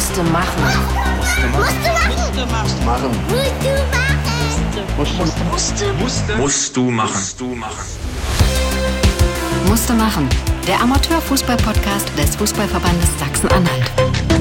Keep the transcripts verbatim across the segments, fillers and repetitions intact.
Musste machen. Musste machen. Musste machen. Machen. Musste machen. Musste. Musste. Musst du machen. Musst du machen. Musste machen. Der Amateurfußball-Podcast des Fußballverbandes Sachsen-Anhalt.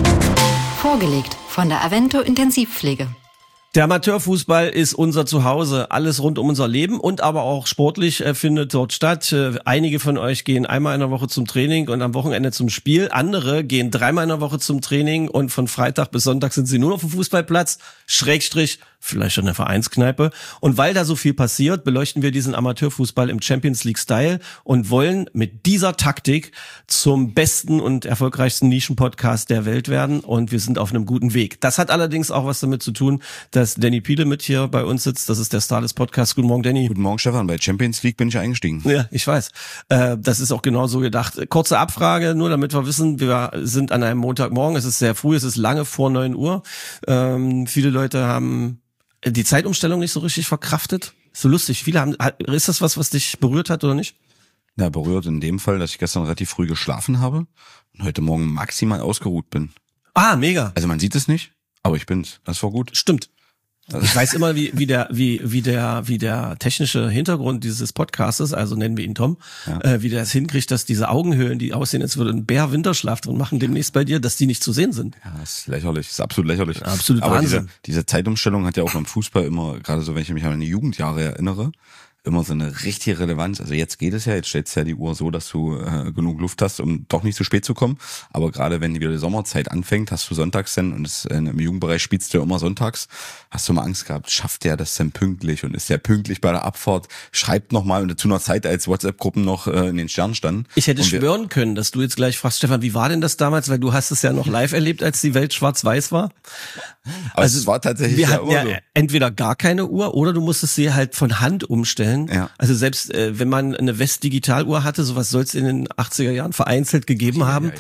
Vorgelegt von der Avento Intensivpflege. Der Amateurfußball ist unser Zuhause. Alles rund um unser Leben und aber auch sportlich äh, findet dort statt. Äh, einige von euch gehen einmal in der Woche zum Training und am Wochenende zum Spiel. Andere gehen dreimal in der Woche zum Training und von Freitag bis Sonntag sind sie nur auf dem Fußballplatz. Schrägstrich, vielleicht schon in der Vereinskneipe. Und weil da so viel passiert, beleuchten wir diesen Amateurfußball im Champions League Style und wollen mit dieser Taktik zum besten und erfolgreichsten Nischen-Podcast der Welt werden. Und wir sind auf einem guten Weg. Das hat allerdings auch was damit zu tun, dass Danny Piele mit hier bei uns sitzt. Das ist der Star des Podcasts. Guten Morgen, Danny. Guten Morgen, Stefan. Bei Champions League bin ich eingestiegen. Ja, ich weiß. Äh, das ist auch genau so gedacht. Kurze Abfrage, nur damit wir wissen, wir sind an einem Montagmorgen. Es ist sehr früh, es ist lange vor neun Uhr. Ähm, viele Leute haben die Zeitumstellung nicht so richtig verkraftet. So lustig. Viele haben. Ist das was, was dich berührt hat oder nicht? Ja, berührt in dem Fall, dass ich gestern relativ früh geschlafen habe und heute Morgen maximal ausgeruht bin. Ah, mega. Also man sieht es nicht, aber ich bin's. Das war gut. Stimmt. Ich weiß immer, wie, wie der, wie, wie der, wie der technische Hintergrund dieses Podcastes, also nennen wir ihn Tom, ja. äh, wie der es hinkriegt, dass diese Augenhöhlen, die aussehen, als würde ein Bär Winterschlaf drin machen, demnächst bei dir, dass die nicht zu sehen sind. Ja, das ist lächerlich. Das ist absolut lächerlich. Ja, absolut Aber Wahnsinn. diese, diese Zeitumstellung hat ja auch beim Fußball immer, gerade so, wenn ich mich an meine Jugendjahre erinnere, immer so eine richtige Relevanz. Also jetzt geht es ja, jetzt stellst du ja die Uhr so, dass du äh, genug Luft hast, um doch nicht zu spät zu kommen. Aber gerade wenn wieder die Sommerzeit anfängt, hast du sonntags denn, und das, äh, im Jugendbereich spielst du ja immer sonntags, hast du mal Angst gehabt, schafft der das denn pünktlich und ist der pünktlich bei der Abfahrt, schreibt nochmal und zu einer Zeit, als WhatsApp-Gruppen noch äh, in den Sternen standen. Ich hätte und wir, schwören können, dass du jetzt gleich fragst, Stefan, wie war denn das damals? Weil du hast es ja noch live erlebt, als die Welt schwarz-weiß war. Aber also es war tatsächlich wir ja hatten ja so. entweder gar keine Uhr oder du musstest sie halt von Hand umstellen. Ja. Also selbst äh, wenn man eine West-Digitaluhr hatte, sowas soll es in den achtziger Jahren vereinzelt gegeben haben,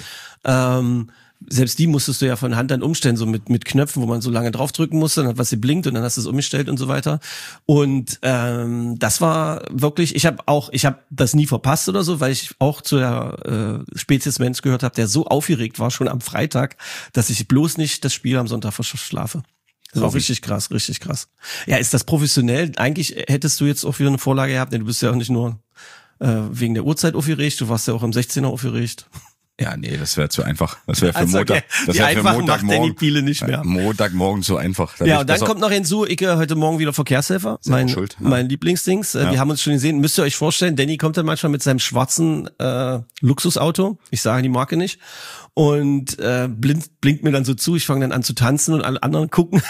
ähm, selbst die musstest du ja von Hand dann umstellen, so mit mit Knöpfen, wo man so lange draufdrücken musste, dann hat was sie blinkt und dann hast du es umgestellt und so weiter. Und ähm, das war wirklich, ich habe auch, ich habe das nie verpasst oder so, weil ich auch zu der äh, Spezies Mensch gehört habe, der so aufgeregt war schon am Freitag, dass ich bloß nicht das Spiel am Sonntag verschlafe. Das war richtig krass, richtig krass. Ja, ist das professionell? Eigentlich hättest du jetzt auch wieder eine Vorlage gehabt, denn du bist ja auch nicht nur äh, wegen der Uhrzeit aufgeregt, du warst ja auch im sechzehner aufgeregt. Ja, nee, das wäre zu einfach. Das wäre für Also, Montag. okay. Das Die wäre für einfachen macht Danny Montagmorgen. Piele nicht mehr. Montagmorgen so einfach. Da Ja, bin und dann besser. kommt noch hinzu, ich äh, heute Morgen wieder Verkehrshelfer, Selber mein, schuld, ja. mein Lieblingsdings. Äh, Ja. Wir haben uns schon gesehen, müsst ihr euch vorstellen, Danny kommt dann manchmal mit seinem schwarzen äh, Luxusauto, ich sage die Marke nicht, und äh, blinkt, blinkt mir dann so zu, ich fange dann an zu tanzen und alle anderen gucken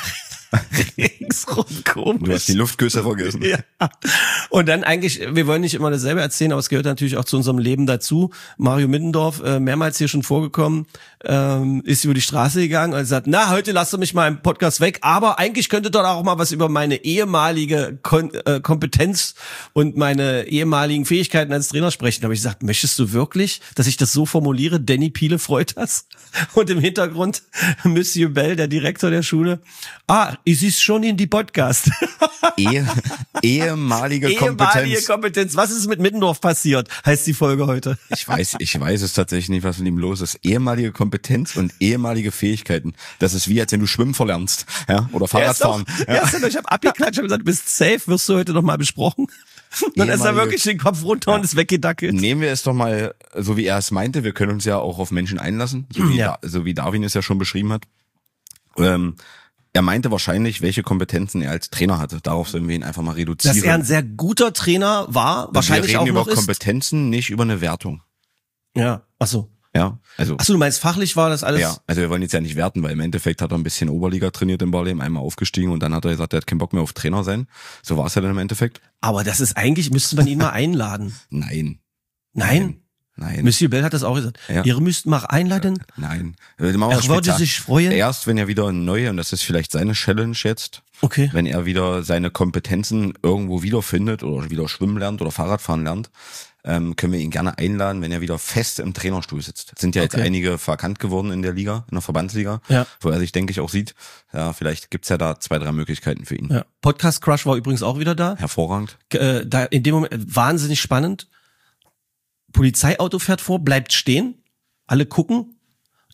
ringsrum komisch. Du hast die Luftküsse vergessen. Ja. Und dann eigentlich, wir wollen nicht immer dasselbe erzählen, aber es gehört natürlich auch zu unserem Leben dazu. Mario Middendorf, äh, mehrmals hier schon vorgekommen, ähm, ist über die Straße gegangen und sagt, na, heute lasst ihr mich mal im Podcast weg, aber eigentlich könntet ihr doch auch mal was über meine ehemalige Kon- äh, Kompetenz und meine ehemaligen Fähigkeiten als Trainer sprechen. Da habe ich gesagt, möchtest du wirklich, dass ich das so formuliere? Danny Piele freut das. Und im Hintergrund Monsieur Bell, der Direktor der Schule. Ah, es ist schon in die Podcast. Ehe, ehemalige Kompetenz. Ehemalige Kompetenz. Was ist mit Middendorf passiert, heißt die Folge heute. Ich weiß, ich weiß es tatsächlich nicht, was mit ihm los ist. Ehemalige Kompetenz und ehemalige Fähigkeiten. Das ist wie, als wenn du Schwimmen verlernst, ja, oder Fahrradfahren. Ja, ja. Ja, ich habe abgeklatscht, habe gesagt, du bist safe, wirst du heute noch mal besprochen. Dann ist er wirklich den Kopf runter und ist weggedackelt. Nehmen wir es doch mal, so wie er es meinte, wir können uns ja auch auf Menschen einlassen, so wie, Ja. da, so wie Darwin es ja schon beschrieben hat. Ähm, er meinte wahrscheinlich, welche Kompetenzen er als Trainer hatte. Darauf sollen wir ihn einfach mal reduzieren. Dass er ein sehr guter Trainer war, wahrscheinlich wir reden auch über noch ist. Kompetenzen, nicht über eine Wertung. Ja, ach so. Ja, also. Ach so, du meinst fachlich war das alles? Ja, also wir wollen jetzt ja nicht werten, weil im Endeffekt hat er ein bisschen Oberliga trainiert in Barlem, einmal aufgestiegen und dann hat er gesagt, er hat keinen Bock mehr auf Trainer sein. So war es ja dann im Endeffekt. Aber das ist eigentlich, müsste man ihn mal einladen. Nein. Nein? Nein. Monsieur Bell hat das auch gesagt. Ja. Ihr müsst mal einladen. Nein. Er würde sich freuen. Erst wenn er wieder neu, und das ist vielleicht seine Challenge jetzt, Okay. wenn er wieder seine Kompetenzen irgendwo wiederfindet oder wieder schwimmen lernt oder Fahrradfahren lernt, ähm, können wir ihn gerne einladen, wenn er wieder fest im Trainerstuhl sitzt. Es sind ja jetzt Okay. einige vakant geworden in der Liga, in der Verbandsliga, Ja. wo er sich, denke ich, auch sieht. Ja, vielleicht gibt's ja da zwei, drei Möglichkeiten für ihn. Ja. Podcast Crush war übrigens auch wieder da. Hervorragend. Äh, da in dem Moment wahnsinnig spannend. Polizeiauto fährt vor, bleibt stehen. Alle gucken.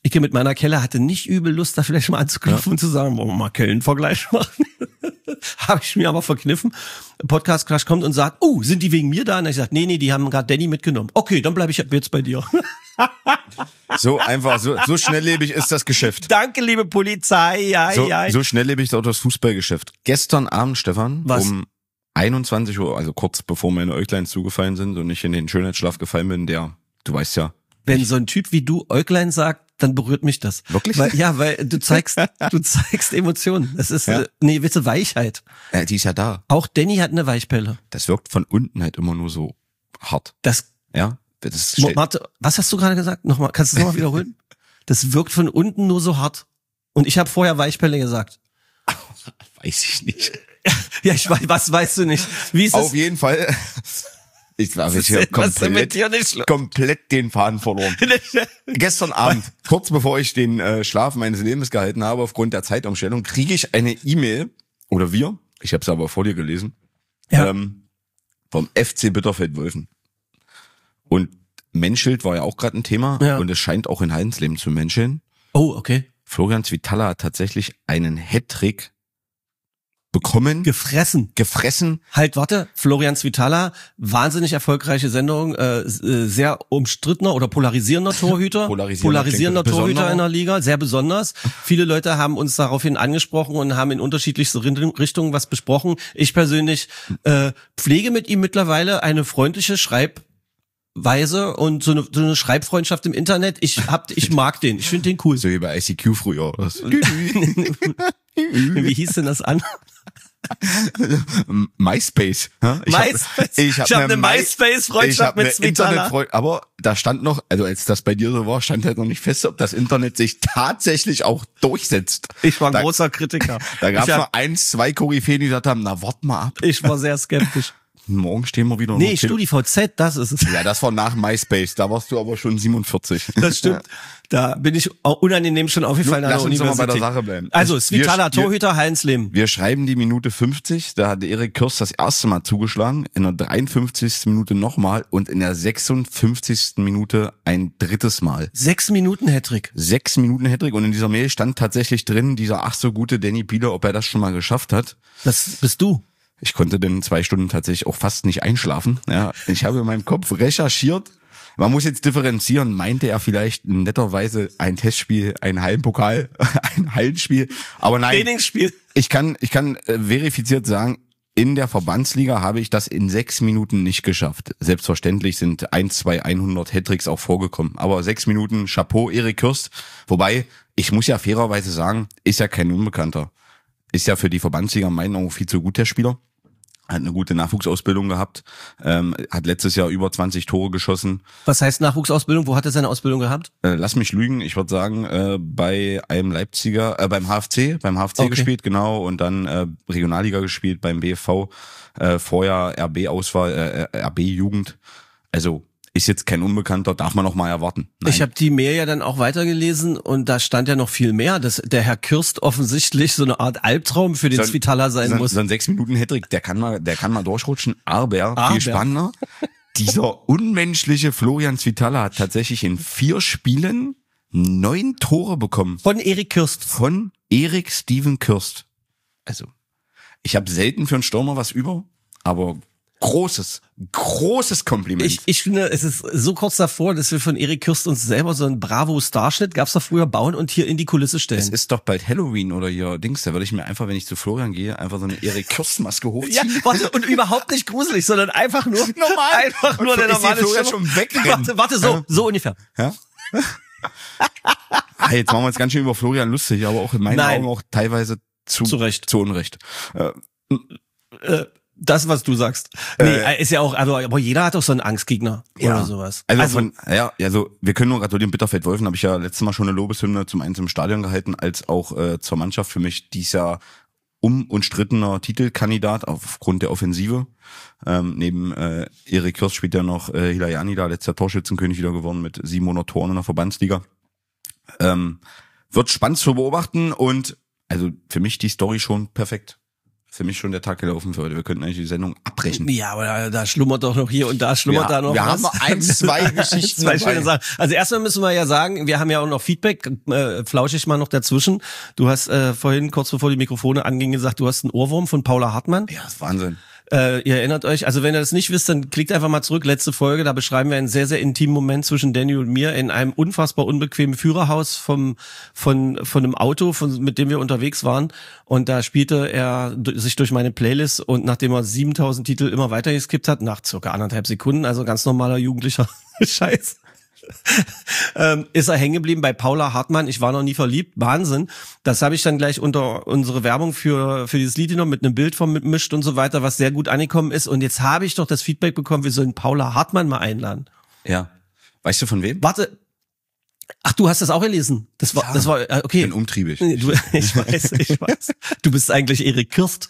Ich mit meiner Kelle hatte nicht übel Lust, da vielleicht mal anzuklopfen ja. und zu sagen, wollen wir mal Kellen-Vergleich machen. Habe ich mir aber verkniffen. Podcast Crash kommt und sagt, oh, sind die wegen mir da? Und ich sage, nee, nee, die haben gerade Danny mitgenommen. Okay, dann bleibe ich jetzt bei dir. So einfach, so, so schnelllebig ist das Geschäft. Danke, liebe Polizei. Ja, so, ja. so schnelllebig ist auch das Fußballgeschäft. Gestern Abend, Stefan, Was? um einundzwanzig Uhr, also kurz bevor meine Äuglein zugefallen sind und ich in den Schönheitsschlaf gefallen bin, der, du weißt ja. Wenn so ein Typ wie du Äuglein sagt, dann berührt mich das. Wirklich? Weil, ja, weil du zeigst, du zeigst Emotionen. Das ist ja. eine gewisse Weichheit. Ja, die ist ja da. Auch Danny hat eine Weichpelle. Das wirkt von unten halt immer nur so hart. Das, ja, das ist Warte, was hast du gerade gesagt? Nochmal, kannst du es nochmal wiederholen? Das wirkt von unten nur so hart. Und ich habe vorher Weichpelle gesagt. Weiß ich nicht. Ja, ich weiß, was weißt du nicht? Wie ist Auf es? jeden Fall. Ich habe hier komplett, komplett den Faden verloren. Gestern Abend, kurz bevor ich den äh, Schlaf meines Lebens gehalten habe, aufgrund der Zeitumstellung, kriege ich eine E-Mail, oder wir, ich habe es aber vor dir gelesen, ja. ähm, vom F C Bitterfeld-Wölfen. Und Menschelt war ja auch gerade ein Thema ja. und es scheint auch in Hallensleben zu menscheln. Oh, okay. Florian Zwitala hat tatsächlich einen Hattrick bekommen. Gefressen. Gefressen. Halt, warte, Florian Zwitala, wahnsinnig erfolgreiche Sendung, äh, sehr umstrittener oder polarisierender Torhüter. Polarisierender, polarisierender Torhüter in der Liga, sehr besonders. Viele Leute haben uns daraufhin angesprochen und haben in unterschiedlichste Richtungen was besprochen. Ich persönlich äh, pflege mit ihm mittlerweile eine freundliche Schreibweise und so eine, so eine Schreibfreundschaft im Internet. Ich hab, ich mag den, ich finde den cool. So wie bei I C Q früher. Wie hieß denn das an? MySpace. Ich MySpace. Hab, ich habe hab eine MySpace-Freundschaft mit Zwitala. Aber da stand noch, also als das bei dir so war, stand halt noch nicht fest, ob das Internet sich tatsächlich auch durchsetzt. Ich war ein da, großer Kritiker. Da gab es noch eins, zwei Koryphäen, die gesagt haben, na wart mal ab. Ich war sehr skeptisch. Morgen stehen wir wieder. Nee, StudiVZ, das ist es. Ja, das war nach MySpace, da warst du aber schon siebenundvierzig. Das stimmt. Da bin ich auch unangenehm schon aufgefallen an der Lass uns Universität. mal bei der Sache bleiben. Also, Svitala, Torhüter, Hallensleben. Wir schreiben die Minute fünfzig, da hat Erik Kürst das erste Mal zugeschlagen, in der dreiundfünfzigsten Minute nochmal und in der sechsundfünfzigsten Minute ein drittes Mal. Sechs Minuten Hattrick. Sechs Minuten Hattrick und in dieser Mail stand tatsächlich drin, dieser ach so gute Danny Pieler, ob er das schon mal geschafft hat. Das bist du. Ich konnte denn zwei Stunden tatsächlich auch fast nicht einschlafen. Ja, ich habe in meinem Kopf recherchiert. Man muss jetzt differenzieren. Meinte er vielleicht netterweise ein Testspiel, ein Hallenpokal, ein Hallenspiel? Aber nein. Trainingsspiel. Ich kann, ich kann äh, verifiziert sagen, in der Verbandsliga habe ich das in sechs Minuten nicht geschafft. Selbstverständlich sind ein, zwei, hundert Hattricks auch vorgekommen. Aber sechs Minuten, Chapeau, Erik Kürst. Wobei, ich muss ja fairerweise sagen, ist ja kein Unbekannter. Ist ja für die Verbandsliga in meinen Augen viel zu gut, der Spieler. Hat eine gute Nachwuchsausbildung gehabt, ähm, hat letztes Jahr über zwanzig Tore geschossen. Was heißt Nachwuchsausbildung? Wo hat er seine Ausbildung gehabt? Äh, lass mich lügen, ich würde sagen, äh, bei einem Leipziger, äh, beim H F C, beim H F C okay. gespielt, genau, und dann äh, Regionalliga gespielt beim B F V, äh, vorher R B-Auswahl, äh, R B-Jugend. Also ist jetzt kein Unbekannter, darf man noch mal erwarten. Nein. Ich habe die Mail ja dann auch weitergelesen und da stand ja noch viel mehr, dass der Herr Kürst offensichtlich so eine Art Albtraum für den so, Svitala sein so, muss. So ein sechs Minuten Hattrick, der kann mal, der kann mal durchrutschen, aber, aber. viel spannender. Dieser unmenschliche Florian Svitala hat tatsächlich in vier Spielen neun Tore bekommen. Von Erik Kürst. Von Erik Steven Kürst. Also, ich habe selten für einen Stürmer was über, aber großes, großes Kompliment. Ich, ich finde, es ist so kurz davor, dass wir von Erik Kürst uns selber so einen Bravo-Starschnitt, gab's da früher, bauen und hier in die Kulisse stellen. Es ist doch bald Halloween oder hier Dings, da würde ich mir einfach, wenn ich zu Florian gehe, einfach so eine Erik Kürst-Maske hochziehen. Ja, warte, und überhaupt nicht gruselig, sondern einfach nur normal. Einfach nur der normale Florian schon wegrennen. Warte, warte, so, ja. so ungefähr. Ja? Hey, jetzt machen wir uns ganz schön über Florian lustig, aber auch in meinen Nein. Augen auch teilweise zu, zu Recht. Zu Unrecht. Äh, äh, Das, was du sagst. Nee, äh, ist ja auch, also, aber jeder hat doch so einen Angstgegner ja. oder sowas. Also, also von, ja, also wir können nur gratulieren, Bitterfeld-Wölfen habe ich ja letztes Mal schon eine Lobeshymne zum einen zum Stadion gehalten, als auch äh, zur Mannschaft. Für mich dies Jahr unumstrittener Titelkandidat aufgrund der Offensive. Ähm, neben äh, Erik Kürst spielt ja noch äh, Hilayani da, letzter Torschützenkönig wieder geworden mit siebenhundert Toren in der Verbandsliga. Ähm, wird spannend zu beobachten und also für mich die Story schon perfekt. für mich schon der Tag gelaufen für heute. Wir könnten eigentlich die Sendung abbrechen. Ja, aber da, da schlummert doch noch hier und da schlummert Ja, da noch wir was. haben noch ein, zwei Geschichten zwei dabei. schöne Sachen. Also erstmal müssen wir ja sagen, wir haben ja auch noch Feedback, äh, flausch ich mal noch dazwischen. Du hast äh, vorhin, kurz bevor die Mikrofone angingen, gesagt, du hast einen Ohrwurm von Paula Hartmann. Ja, das ist Wahnsinn. Äh, ihr erinnert euch, also wenn ihr das nicht wisst, dann klickt einfach mal zurück, letzte Folge, da beschreiben wir einen sehr, sehr intimen Moment zwischen Danny und mir in einem unfassbar unbequemen Führerhaus vom, von, von einem Auto, von, mit dem wir unterwegs waren, und da spielte er d- sich durch meine Playlist, und nachdem er siebentausend Titel immer weiter geskippt hat, nach circa anderthalb Sekunden, also ganz normaler jugendlicher Scheiß, ähm, ist er hängen geblieben bei Paula Hartmann. Ich war noch nie verliebt. Wahnsinn. Das habe ich dann gleich unter unsere Werbung für für dieses Lied genommen, mit einem Bild von mitmischt und so weiter, was sehr gut angekommen ist. Und jetzt habe ich doch das Feedback bekommen, wir sollen Paula Hartmann mal einladen. Ja. Weißt du von wem? Warte. Ach, du hast das auch gelesen. Das war, Ja. das war, äh, okay. Ich bin umtriebig. Du, ich weiß, ich weiß. Du bist eigentlich Erik Kirst.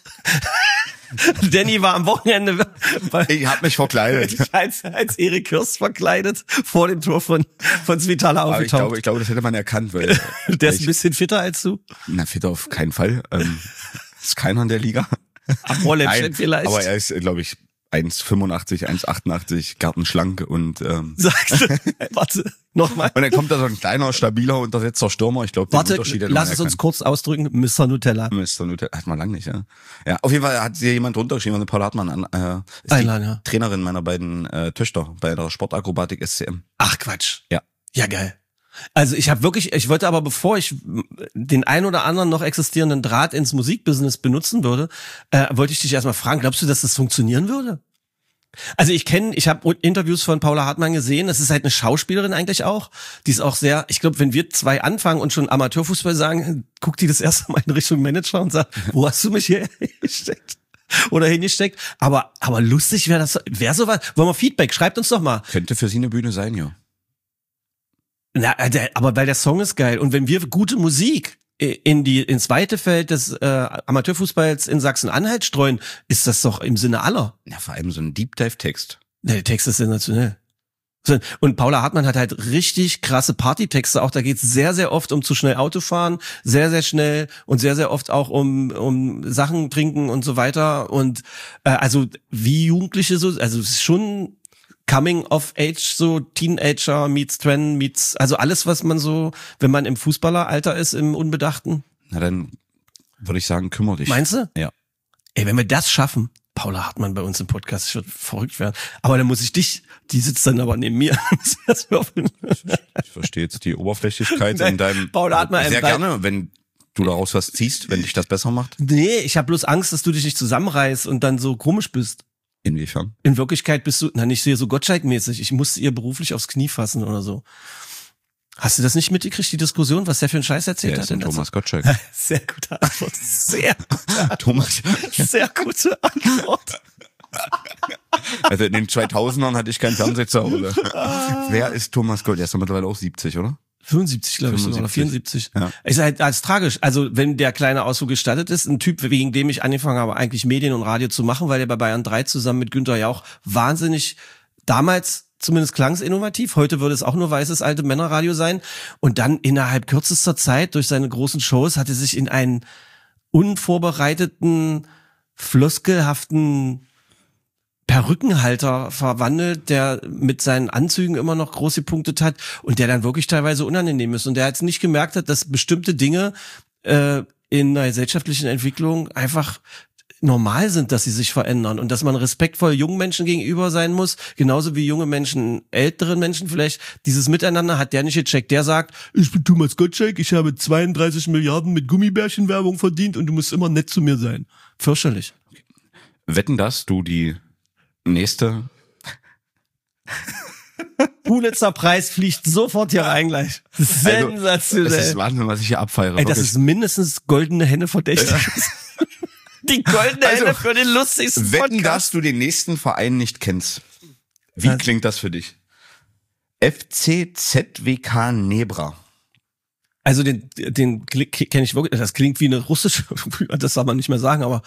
Danny war am Wochenende bei, Ich hab mich verkleidet. als, als Erik Kirst verkleidet vor dem Tor von, von Svitala Aber ich aufgetaucht. glaube, ich glaube, das hätte man erkannt, weil Der ist ein ich, bisschen fitter als du. na, fit auf keinen Fall. Ähm, ist keiner in der Liga. Am Rollläppchen Nein, vielleicht. aber er ist, glaube ich, eins fünfundachtzig, eins achtundachtzig, gartenschlank und ähm, Sagst du, warte, nochmal. und dann kommt da so ein kleiner, stabiler, untersetzter Stürmer. Ich glaube, den Warte, Unterschied hätte lass man es uns erkannt. kurz ausdrücken. Mister Nutella. Mister Nutella, hat man lang nicht, ja. Ja, auf jeden Fall hat hier jemand drunter geschrieben, also Paula Hartmann an, äh, ist Einladen, die ja. Trainerin meiner beiden äh, Töchter bei der Sportakrobatik S C M. Ach Quatsch. Ja. Ja, geil. Also ich habe wirklich, ich wollte aber, bevor ich den ein oder anderen noch existierenden Draht ins Musikbusiness benutzen würde, äh, wollte ich dich erstmal fragen, glaubst du, dass das funktionieren würde? Also ich kenne, ich habe Interviews von Paula Hartmann gesehen, das ist halt eine Schauspielerin eigentlich auch, die ist auch sehr, ich glaube, wenn wir zwei anfangen und schon Amateurfußball sagen, guckt die das erste Mal in Richtung Manager und sagt, wo hast du mich hier hingesteckt? Oder hingesteckt, aber aber lustig wäre das, wäre sowas, wollen wir Feedback, schreibt uns doch mal. Könnte für sie eine Bühne sein, ja. Na, der, aber weil der Song ist geil und wenn wir gute Musik in die ins weite Feld des äh, Amateurfußballs in Sachsen-Anhalt streuen, ist das doch im Sinne aller. Ja, vor allem so ein Deep Dive Text. Ja, der Text ist sensationell. So, und Paula Hartmann hat halt richtig krasse Partytexte. Auch da geht's sehr, sehr oft um zu schnell Autofahren, sehr, sehr schnell und sehr, sehr oft auch um um Sachen trinken und so weiter. Und äh, also wie Jugendliche so, also es ist schon Coming of Age, so Teenager meets Trend meets, also alles, was man so, wenn man im Fußballeralter ist, im Unbedachten. Na dann würde ich sagen, kümmere dich. Meinst du? Ja. Ey, wenn wir das schaffen, Paula Hartmann bei uns im Podcast, ich würde verrückt werden. Aber dann muss ich dich, die sitzt dann aber neben mir. Ich verstehe jetzt die Oberflächlichkeit Nein, in deinem. Paula Hartmann, sehr bei- gerne, wenn du daraus was ziehst, wenn dich das besser macht. Nee, ich habe bloß Angst, dass du dich nicht zusammenreißt und dann so komisch bist. Inwiefern? In Wirklichkeit bist du, na nicht sehr so Gottschalk-mäßig. Ich musste ihr beruflich aufs Knie fassen oder so. Hast du das nicht mitgekriegt, die Diskussion, was der für einen Scheiß erzählt Der hat? ist ein in letzter- Thomas Gottschalk. Sehr gute Antwort. Sehr gute Antwort. Thomas. Sehr gute Antwort. Also in den zweitausendern hatte ich keinen Fernseher zu Hause. Wer ist Thomas Gottschalk? Der ist doch mittlerweile auch siebzig, oder? fünfundsiebzig, glaube ich, sogar, oder fünfundsiebzig. vierundsiebzig. Ja. Ist halt als tragisch. Also, wenn der kleine Ausflug gestattet ist, ein Typ, wegen dem ich angefangen habe, eigentlich Medien und Radio zu machen, weil er bei Bayern drei zusammen mit Günther Jauch wahnsinnig, damals zumindest klang es innovativ, heute würde es auch nur weißes alte Männerradio sein. Und dann innerhalb kürzester Zeit, durch seine großen Shows, hat er sich in einen unvorbereiteten, floskelhaften Perückenhalter verwandelt, der mit seinen Anzügen immer noch groß gepunktet hat und der dann wirklich teilweise unangenehm ist. Und der jetzt nicht gemerkt hat, dass bestimmte Dinge äh, in einer gesellschaftlichen Entwicklung einfach normal sind, dass sie sich verändern und dass man respektvoll jungen Menschen gegenüber sein muss, genauso wie junge Menschen, älteren Menschen vielleicht. Dieses Miteinander hat der nicht gecheckt. Der sagt, ich bin Thomas Gottschalk, ich habe zweiunddreißig Milliarden mit Gummibärchenwerbung verdient und du musst immer nett zu mir sein. Fürchterlich. Wetten, dass du die nächste. Pulitzer Preis fliegt sofort hier rein gleich. Sensationell. Also, das ist Wahnsinn, was ich hier abfeiere. Ey, das wirklich. ist mindestens goldene Henne verdächtig. Die goldene Also, Henne für den lustigsten Wetten, Podcast. dass du den nächsten Verein nicht kennst. Wie Was? klingt das für dich? F C Z W K Nebra. Also den, den kenne ich wirklich, das klingt wie eine russische, das soll man nicht mehr sagen, aber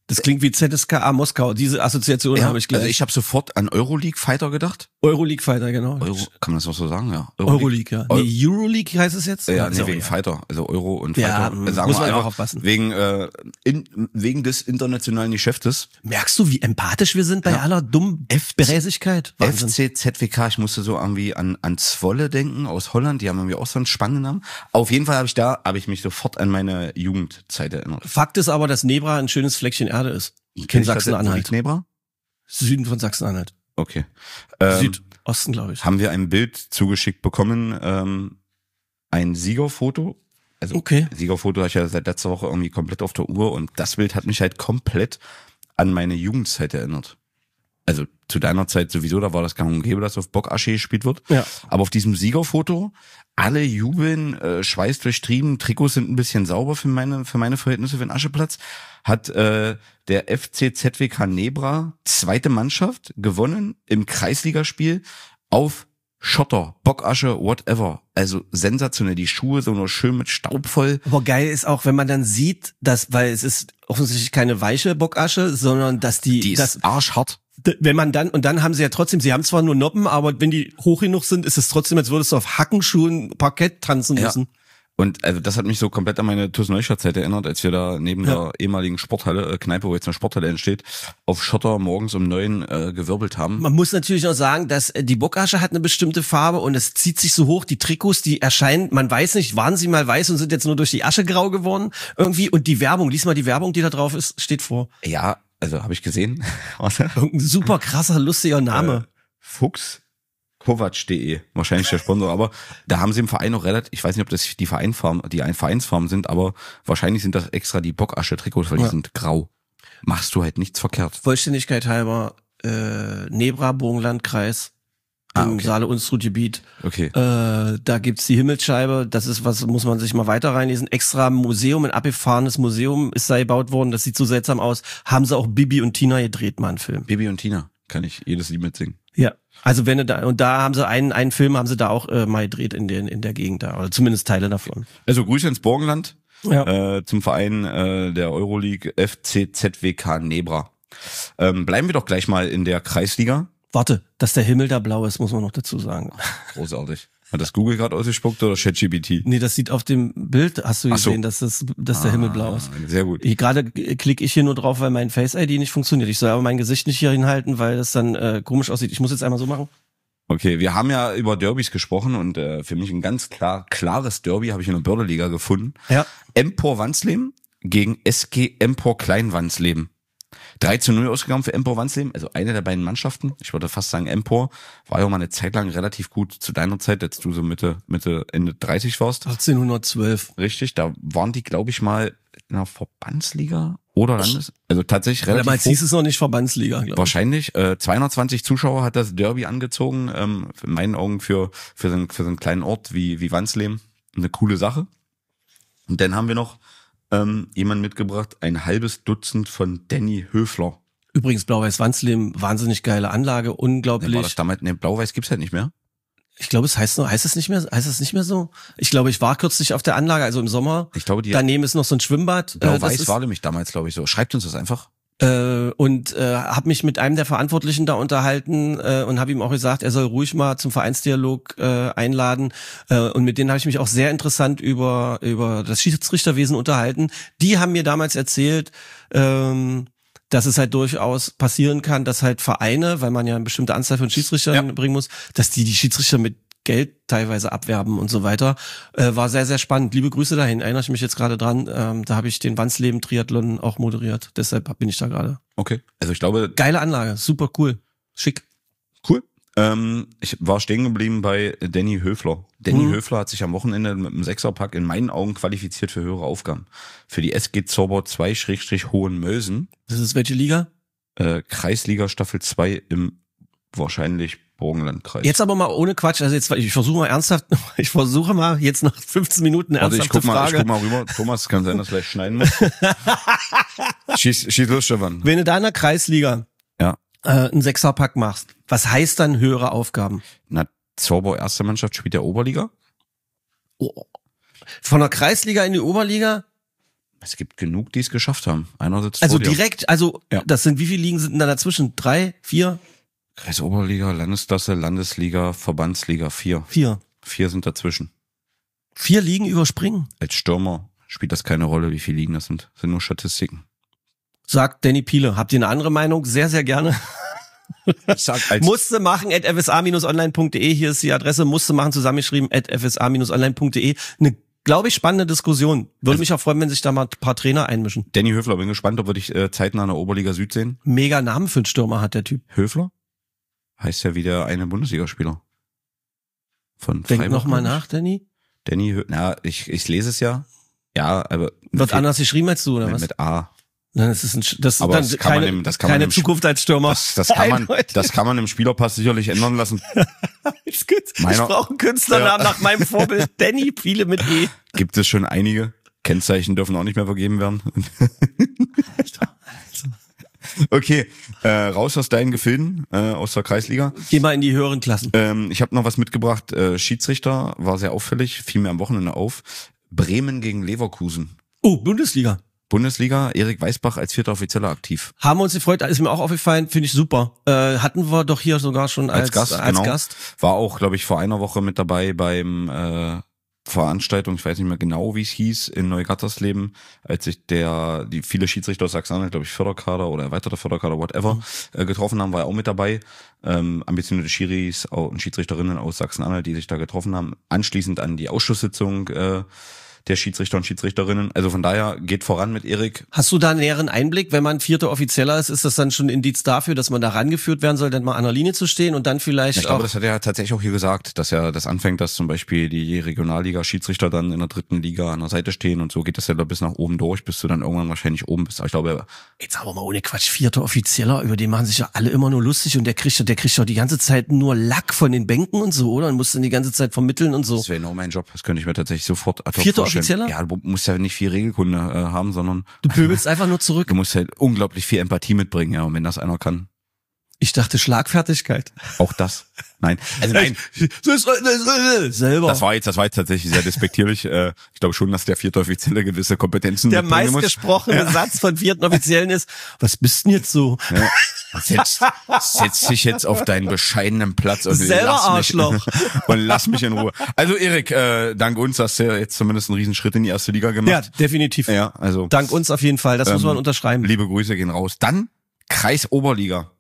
Das klingt wie Z S K A Moskau. Diese Assoziation ja, habe ich gleich. Also ich habe sofort an Euroleague-Fighter gedacht. Euroleague-Fighter, genau. Euro, kann man das auch so sagen, ja. Euroleague, ja. Eu Nee, Euroleague heißt es jetzt? Ja, nee, nee, wegen Fighter. Also Euro und ja, Fighter. Sagen muss wir man einfach, auch aufpassen. Wegen, äh, in, wegen des internationalen Geschäftes. Merkst du, wie empathisch wir sind bei Ja. aller dummen Bräsigkeit? F C Z W K, ich musste so irgendwie an, an Zwolle denken, aus Holland. Die haben irgendwie auch so einen spannenden Namen. Auf jeden Fall habe ich da, habe ich mich sofort an meine Jugendzeit erinnert. Fakt ist aber, dass Nebra ein schönes Fleckchen Erde ist. In Sachsen-Anhalt. Nebra? Süden von Sachsen-Anhalt. Okay. Ähm, Südosten, glaube ich. Haben wir ein Bild zugeschickt bekommen, ähm, ein Siegerfoto. Also okay. Siegerfoto habe ich ja seit letzter Woche irgendwie komplett auf der Uhr und das Bild hat mich halt komplett an meine Jugendzeit erinnert. Also zu deiner Zeit sowieso, da war das gang und gäbe, dass auf Bockasche gespielt wird. Ja. Aber auf diesem Siegerfoto, alle jubeln, äh, Schweiß durchtrieben, Trikots sind ein bisschen sauber für meine für meine Verhältnisse für den Ascheplatz, hat äh, der F C Z W K Nebra, zweite Mannschaft, gewonnen im Kreisligaspiel auf Schotter, Bockasche, whatever. Also sensationell, die Schuhe so nur schön mit Staub voll. Aber geil ist auch, wenn man dann sieht, dass, weil es ist offensichtlich keine weiche Bockasche, sondern dass die... Die ist das, arschhart. Wenn man dann, und dann haben sie ja trotzdem, sie haben zwar nur Noppen, aber wenn die hoch genug sind, ist es trotzdem, als würdest du auf Hackenschuhen Parkett tanzen müssen. Ja. Und also das hat mich so komplett an meine TuS Neustadt-Zeit erinnert, als wir da neben ja. der ehemaligen Sporthalle, äh, Kneipe, wo jetzt eine Sporthalle entsteht, auf Schotter morgens um neun äh, gewirbelt haben. Man muss natürlich auch sagen, dass die Bockasche hat eine bestimmte Farbe und es zieht sich so hoch. Die Trikots, die erscheinen, man weiß nicht, waren sie mal weiß und sind jetzt nur durch die Asche grau geworden irgendwie. Und die Werbung, lies mal die Werbung, die da drauf ist, steht vor. Ja, also habe ich gesehen. Irgendein super krasser, lustiger Name. Äh, Fuchs. Kovac punkt de, wahrscheinlich der Sponsor, aber da haben sie im Verein noch relativ, ich weiß nicht, ob das die Vereinfarben, die ein Vereinsfarben sind, aber wahrscheinlich sind das extra die Bockasche-Trikots, weil die ja. sind grau. Machst du halt nichts verkehrt. Vollständigkeit halber, äh, Nebra, Burgenlandkreis, im ah, okay. Saale-Unstrut-Gebiet. Okay. Äh, da gibt's die Himmelsscheibe, das ist was, muss man sich mal weiter reinlesen. Extra Museum, ein abgefahrenes Museum ist da gebaut worden, das sieht so seltsam aus. Haben sie auch Bibi und Tina gedreht, mal einen Film. Bibi und Tina, kann ich jedes Lied mitsingen. Ja, also wenn du da, und da haben sie einen, einen Film haben sie da auch äh, mal gedreht in den, in der Gegend da, oder zumindest Teile davon. Also Grüße ins Burgenland, ja. äh, zum Verein äh, der Euroleague F C Z W K Nebra. Ähm, bleiben wir doch gleich mal in der Kreisliga. Warte, dass der Himmel da blau ist, muss man noch dazu sagen. Großartig. Hat das Google gerade ausgespuckt oder ChatGPT? Nee, das sieht auf dem Bild, hast du gesehen, so. dass, das, dass der ah, Himmel blau ist. Sehr gut. Ich, gerade klicke ich hier nur drauf, weil mein Face-I D nicht funktioniert. Ich soll aber mein Gesicht nicht hier hinhalten, weil das dann äh, komisch aussieht. Ich muss jetzt einmal so machen. Okay, wir haben ja über Derbys gesprochen und äh, für mich ein ganz klar klares Derby habe ich in der Börderliga gefunden. Ja. Empor Wansleben gegen S G Empor Klein-Wansleben. drei zu null ausgegangen für Empor Wansleben, also eine der beiden Mannschaften. Ich würde fast sagen, Empor war ja auch mal eine Zeit lang relativ gut zu deiner Zeit, als du so Mitte, Mitte, Ende dreißig warst. achtzehnhundertzwölf. Richtig, da waren die, glaube ich, mal in der Verbandsliga oder Landes... Also tatsächlich relativ Damals hieß es noch nicht Verbandsliga, glaube ich. Wahrscheinlich. Äh, zweihundertzwanzig Zuschauer hat das Derby angezogen, ähm, in meinen Augen für, für, so einen, für so einen kleinen Ort wie, wie Wansleben. Eine coole Sache. Und dann haben wir noch Ähm, jemand mitgebracht, ein halbes Dutzend von Danny Höfler. Übrigens Blau-Weiß Wansleben, wahnsinnig geile Anlage, unglaublich. Ne, war das damals, ne, Blau-Weiß gibt's halt nicht mehr. Ich glaube, es heißt noch, heißt es nicht mehr, heißt es nicht mehr so? Ich glaube, ich war kürzlich auf der Anlage, also im Sommer. Ich glaube, die daneben ist noch so ein Schwimmbad. Blau-Weiß äh, war nämlich damals, glaube ich, so. Schreibt uns das einfach. Äh, und äh, habe mich mit einem der Verantwortlichen da unterhalten äh, und habe ihm auch gesagt, er soll ruhig mal zum Vereinsdialog äh, einladen. Äh, und mit denen habe ich mich auch sehr interessant über über das Schiedsrichterwesen unterhalten. Die haben mir damals erzählt, ähm, dass es halt durchaus passieren kann, dass halt Vereine, weil man ja eine bestimmte Anzahl von Schiedsrichtern ja. bringen muss, dass die die Schiedsrichter mit Geld teilweise abwerben und so weiter. Äh, war sehr, sehr spannend. Liebe Grüße dahin. Erinnere ich mich jetzt gerade dran. Ähm, da habe ich den Wansleben-Triathlon auch moderiert. Deshalb bin ich da gerade. Okay. Also ich glaube... Geile Anlage. Super cool. Schick. Cool. Ähm, ich war stehen geblieben bei Danny Höfler. Danny Mhm. Höfler hat sich am Wochenende mit einem Sechserpack in meinen Augen qualifiziert für höhere Aufgaben. Für die S G Zauber zwei Hohenmösen. Das ist welche Liga? Äh, Kreisliga Staffel zwei im wahrscheinlich Burgenlandkreis. Jetzt aber mal ohne Quatsch, also jetzt, ich versuche mal ernsthaft, ich versuche mal jetzt nach fünfzehn Minuten eine ernsthafte ernsthafte Frage. Frage. Ich guck mal rüber. Thomas, kann sein, dass vielleicht schneiden muss. schieß, schieß los, Stefan. Wenn du da in der Kreisliga ja. äh, einen Sechserpack machst, was heißt dann höhere Aufgaben? Na, Zauber erste Mannschaft spielt der Oberliga. Oh. Von der Kreisliga in die Oberliga? Es gibt genug, die es geschafft haben. Einer sitzt Also vor dir. direkt, also Ja. das sind, wie viele Ligen sind denn da dazwischen? Drei, vier, Kreisoberliga, Landesklasse, Landesliga, Verbandsliga, vier. vier. Vier sind dazwischen. Vier Ligen überspringen, Als Stürmer spielt das keine Rolle, wie viele Ligen das sind. Das sind nur Statistiken. sagt Danny Piele. Habt ihr eine andere Meinung? Sehr, sehr gerne. Ich sag als Musste machen at f s a Bindestrich online punkt de. Hier ist die Adresse. Musste machen zusammengeschrieben at f s a Bindestrich online punkt de. Eine, glaube ich, spannende Diskussion. Würde Also, mich auch freuen, wenn sich da mal ein paar Trainer einmischen. Danny Höfler, bin gespannt, ob wir dich äh, zeitnah in der Oberliga Süd sehen. Mega Namen für einen Stürmer hat der Typ. Höfler? Heißt ja wie der eine Bundesligaspieler. Von Denk Freiburg, noch mal glaub ich. nach, Danny. Danny Höfler, na, ich, ich lese es ja. Ja, aber Wird anders geschrieben als du, oder mit, was? mit A. Nein, das ist ein, das ist Aber dann das kann man keine, im- das kann man keine im- Zukunft als Stürmer. Das, das, kann man, Eindeutig. das kann man im Spielerpass sicherlich ändern lassen. Ist gut. Ich Meiner- brauche einen Künstlernamen Ja. nach meinem Vorbild. Danny Piele mit E. Gibt es schon einige. Kennzeichen dürfen auch nicht mehr vergeben werden. Okay, äh, raus aus deinen Gefilden, äh, aus der Kreisliga. Geh mal in die höheren Klassen. Ähm, ich habe noch was mitgebracht. Äh, Schiedsrichter war sehr auffällig, fiel mir am Wochenende auf. Bremen gegen Leverkusen. Oh, Bundesliga. Bundesliga, Erik Weißbach als vierter Offizieller aktiv. Haben wir uns gefreut, ist mir auch aufgefallen, finde ich super. Äh, hatten wir doch hier sogar schon als, Als Gast, als genau. Gast. War auch, glaube ich, vor einer Woche mit dabei beim äh, Veranstaltung, ich weiß nicht mehr genau, wie es hieß, in Neugattersleben, als sich der, die viele Schiedsrichter aus Sachsen-Anhalt, glaube ich, Förderkader oder erweiterter Förderkader, whatever, Mhm. äh, getroffen haben, war er auch mit dabei. Ähm, ambitionierte Schiris und Schiedsrichterinnen aus Sachsen-Anhalt, die sich da getroffen haben, anschließend an die Ausschusssitzung äh, der Schiedsrichter und Schiedsrichterinnen. Also von daher geht voran mit Erik. Hast du da einen näheren Einblick? Wenn man vierter Offizieller ist, ist das dann schon ein Indiz dafür, dass man da rangeführt werden soll, dann mal an der Linie zu stehen und dann vielleicht Ich glaube, auch... das hat er tatsächlich auch hier gesagt, dass er das anfängt, dass zum Beispiel die Regionalliga-Schiedsrichter dann in der dritten Liga an der Seite stehen und so geht das ja bis nach oben durch, bis du dann irgendwann wahrscheinlich oben bist. Aber ich glaube, Jetzt aber mal ohne Quatsch, vierter Offizieller, über den machen sich ja alle immer nur lustig und der kriegt, der kriegt doch die ganze Zeit nur Lack von den Bänken und so, oder? Und muss dann die ganze Zeit vermitteln und so. das wäre genau mein Job. Das könnte ich mir tatsächlich sofort ad hoc Vierter vorstellen. Offizieller? Ja, du musst ja nicht viel Regelkunde äh, haben, sondern Du pöbelst einfach nur zurück. du musst halt unglaublich viel Empathie mitbringen, ja. Und wenn das einer kann, Ich dachte Schlagfertigkeit. auch das. Nein, also nein. Selber. Das war jetzt, das war jetzt tatsächlich sehr despektierlich. Äh, ich glaube schon, dass der vierte Offizielle gewisse Kompetenzen der mitbringen muss. meistgesprochene Satz von vierten Offiziellen ist, was bist denn jetzt so? Ja. Setz, setz dich jetzt auf deinen bescheidenen Platz und Selber lass mich, Arschloch. und lass mich in Ruhe. Also Erik, äh, dank uns hast du ja jetzt zumindest einen Riesenschritt in die erste Liga Ja, gemacht. definitiv. Ja, also Dank uns auf jeden Fall, das muss Ähm, man unterschreiben. liebe Grüße gehen raus. Dann Kreis Oberliga.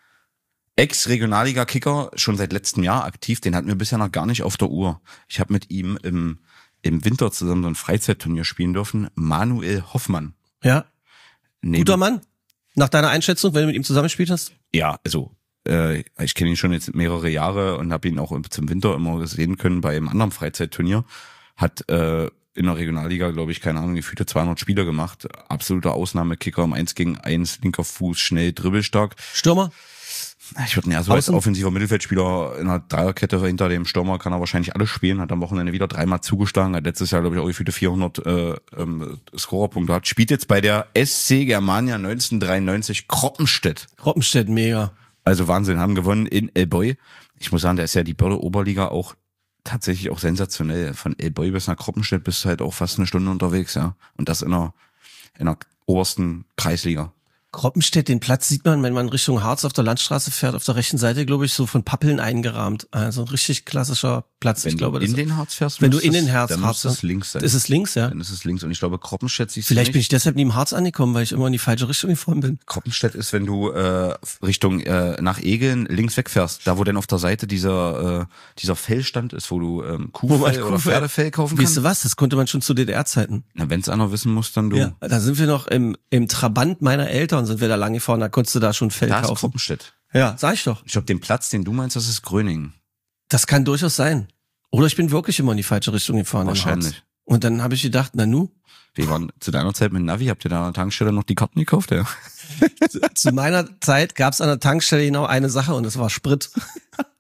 Ex-Regionalliga-Kicker, schon seit letztem Jahr aktiv, den hatten wir bisher noch gar nicht auf der Uhr. Ich habe mit ihm im, im Winter zusammen so ein Freizeitturnier spielen dürfen. Manuel Hoffmann. Ja, Neben, guter Mann. Nach deiner Einschätzung, wenn du mit ihm zusammengespielt hast? Ja, also äh, ich kenne ihn schon jetzt mehrere Jahre und habe ihn auch zum Winter immer sehen können bei einem anderen Freizeitturnier. Hat äh, in der Regionalliga, glaube ich, keine Ahnung, gefühlte zweihundert Spiele gemacht. Absoluter Ausnahmekicker im eins gegen eins, linker Fuß, schnell, dribbelstark. Stürmer? Ich würde ihn eher so als Außen? offensiver Mittelfeldspieler in einer Dreierkette hinter dem Stürmer kann er wahrscheinlich alles spielen. Hat am Wochenende wieder dreimal zugeschlagen. Hat letztes Jahr, glaube ich, auch gefühlte vierhundert äh, ähm, Scorerpunkte hat. Spielt jetzt bei der S C Germania neunzehnhundertdreiundneunzig Kroppenstedt. Kroppenstedt, mega. Also Wahnsinn, haben gewonnen in Elboy. Ich muss sagen, da ist ja die Börde Oberliga auch tatsächlich auch sensationell. Von Elboy bis nach Kroppenstedt bist du halt auch fast eine Stunde unterwegs, ja. Und das in der, in der obersten Kreisliga. Kroppenstedt, den Platz sieht man, wenn man Richtung Harz auf der Landstraße fährt, auf der rechten Seite, glaube ich, so von Pappeln eingerahmt. Also ein richtig klassischer Platz. Wenn ich glaube, du in das, den Harz fährst, wenn du müsste in den es- Harz dann Harz, muss es links sein. ist es links, ja? Dann ist es links. Und ich glaube, Kroppenstedt siehst Vielleicht du bin nicht. ich deshalb nie im Harz angekommen, weil ich immer in die falsche Richtung gefahren bin. Kroppenstedt ist, wenn du äh, Richtung äh, nach Egeln links wegfährst, da wo dann auf der Seite dieser äh, dieser Fellstand ist, wo du ähm, Kuhfell oder Kuhfell- Pferdefell kaufen Weißt du kannst. was? Das konnte man schon zu D D R-Zeiten. Na, wenn's einer wissen muss, dann du. Ja, da sind wir noch im, im Trabant meiner Eltern sind wir da lang gefahren, da konntest du da schon Fell Da ist kaufen. Kroppenstedt. Ja, sag ich doch. Ich glaube, den Platz, den du meinst, das ist Gröningen. Das kann durchaus sein. Oder ich bin wirklich immer in die falsche Richtung gefahren. im Wahrscheinlich. Harz. Und dann habe ich gedacht, na nu, Wir waren zu deiner Zeit mit Navi, habt ihr da an der Tankstelle noch die Karten gekauft? Ja. zu meiner Zeit gab es an der Tankstelle genau eine Sache und das war Sprit.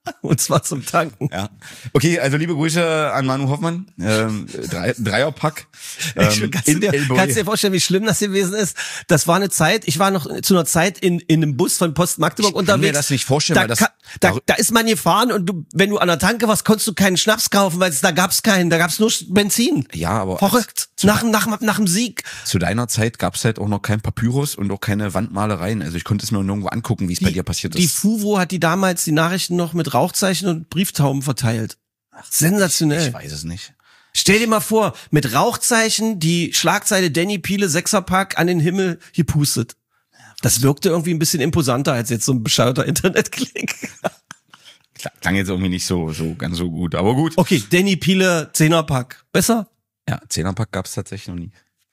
Und zwar zum Tanken. Ja. Okay, also liebe Grüße an Manu Hoffmann. Ähm, Drei, Dreierpack. Ähm, kannst, du dir, kannst du dir vorstellen, wie schlimm das gewesen ist? Das war eine Zeit, ich war noch zu einer Zeit in, in einem Bus von Post Magdeburg ich unterwegs. Ich kann mir das nicht vorstellen, da, weil das... Ka, da, da ist man gefahren und du, wenn du an der Tanke warst, konntest du keinen Schnaps kaufen, weil es, da gab's keinen, da gab's nur Benzin. Ja, aber... Verrückt. Nach, nach, nach dem Sieg. Zu deiner Zeit gab's halt auch noch kein Papyrus und auch keine Wandmalereien. Also ich konnte es mir nirgendwo angucken, wie es bei dir passiert ist. Die Fuvo hat die damals die Nachrichten noch mit Rauchzeichen und Brieftauben verteilt. Sensationell. Ich, ich weiß es nicht. Stell dir mal vor, mit Rauchzeichen die Schlagzeile Danny Piele Sechserpack an den Himmel gepustet. Das wirkte irgendwie ein bisschen imposanter als jetzt so ein bescheuerter Internetklick. Klang jetzt irgendwie nicht so so ganz so gut, aber gut. Okay, Danny Piele Zehnerpack. Besser? Ja, Zehnerpack gab's tatsächlich noch nie.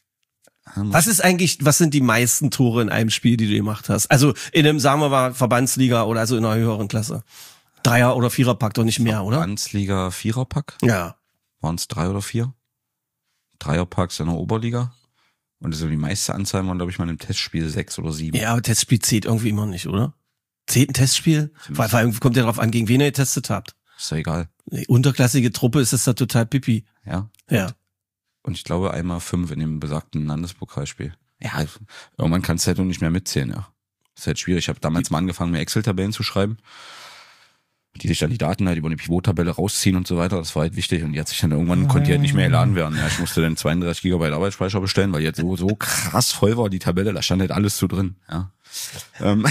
Was ist eigentlich, was sind die meisten Tore in einem Spiel, die du gemacht hast? Also in einem, sagen wir mal, Verbandsliga oder also in einer höheren Klasse. Dreier- oder Viererpack, doch nicht mehr, oder? Verbandsliga Viererpack? Ja. Waren es drei oder vier? Dreierpacks in der Oberliga. Und also die meiste Anzahl waren, glaube ich, mal im Testspiel sechs oder sieben. Ja, aber Testspiel zählt irgendwie immer nicht, oder? Zählt ein Testspiel? Vor allem kommt ja drauf an, gegen wen ihr getestet habt. Ist ja egal. Die unterklassige Truppe ist das da total pipi. Ja. Ja. Und ich glaube einmal fünf in dem besagten Landespokalspiel. Ja, irgendwann kannst du halt noch nicht mehr mitzählen, ja. Ist halt schwierig. Ich habe damals mal angefangen, mir Excel-Tabellen zu schreiben, die sich dann die Daten halt über eine Pivot-Tabelle rausziehen und so weiter. Das war halt wichtig. Und jetzt sich dann irgendwann konnte die halt nicht mehr geladen werden. Ja, ich musste dann zweiunddreißig Gigabyte Arbeitsspeicher bestellen, weil jetzt so so krass voll war die Tabelle. Da stand halt alles so drin. Ja. Ähm.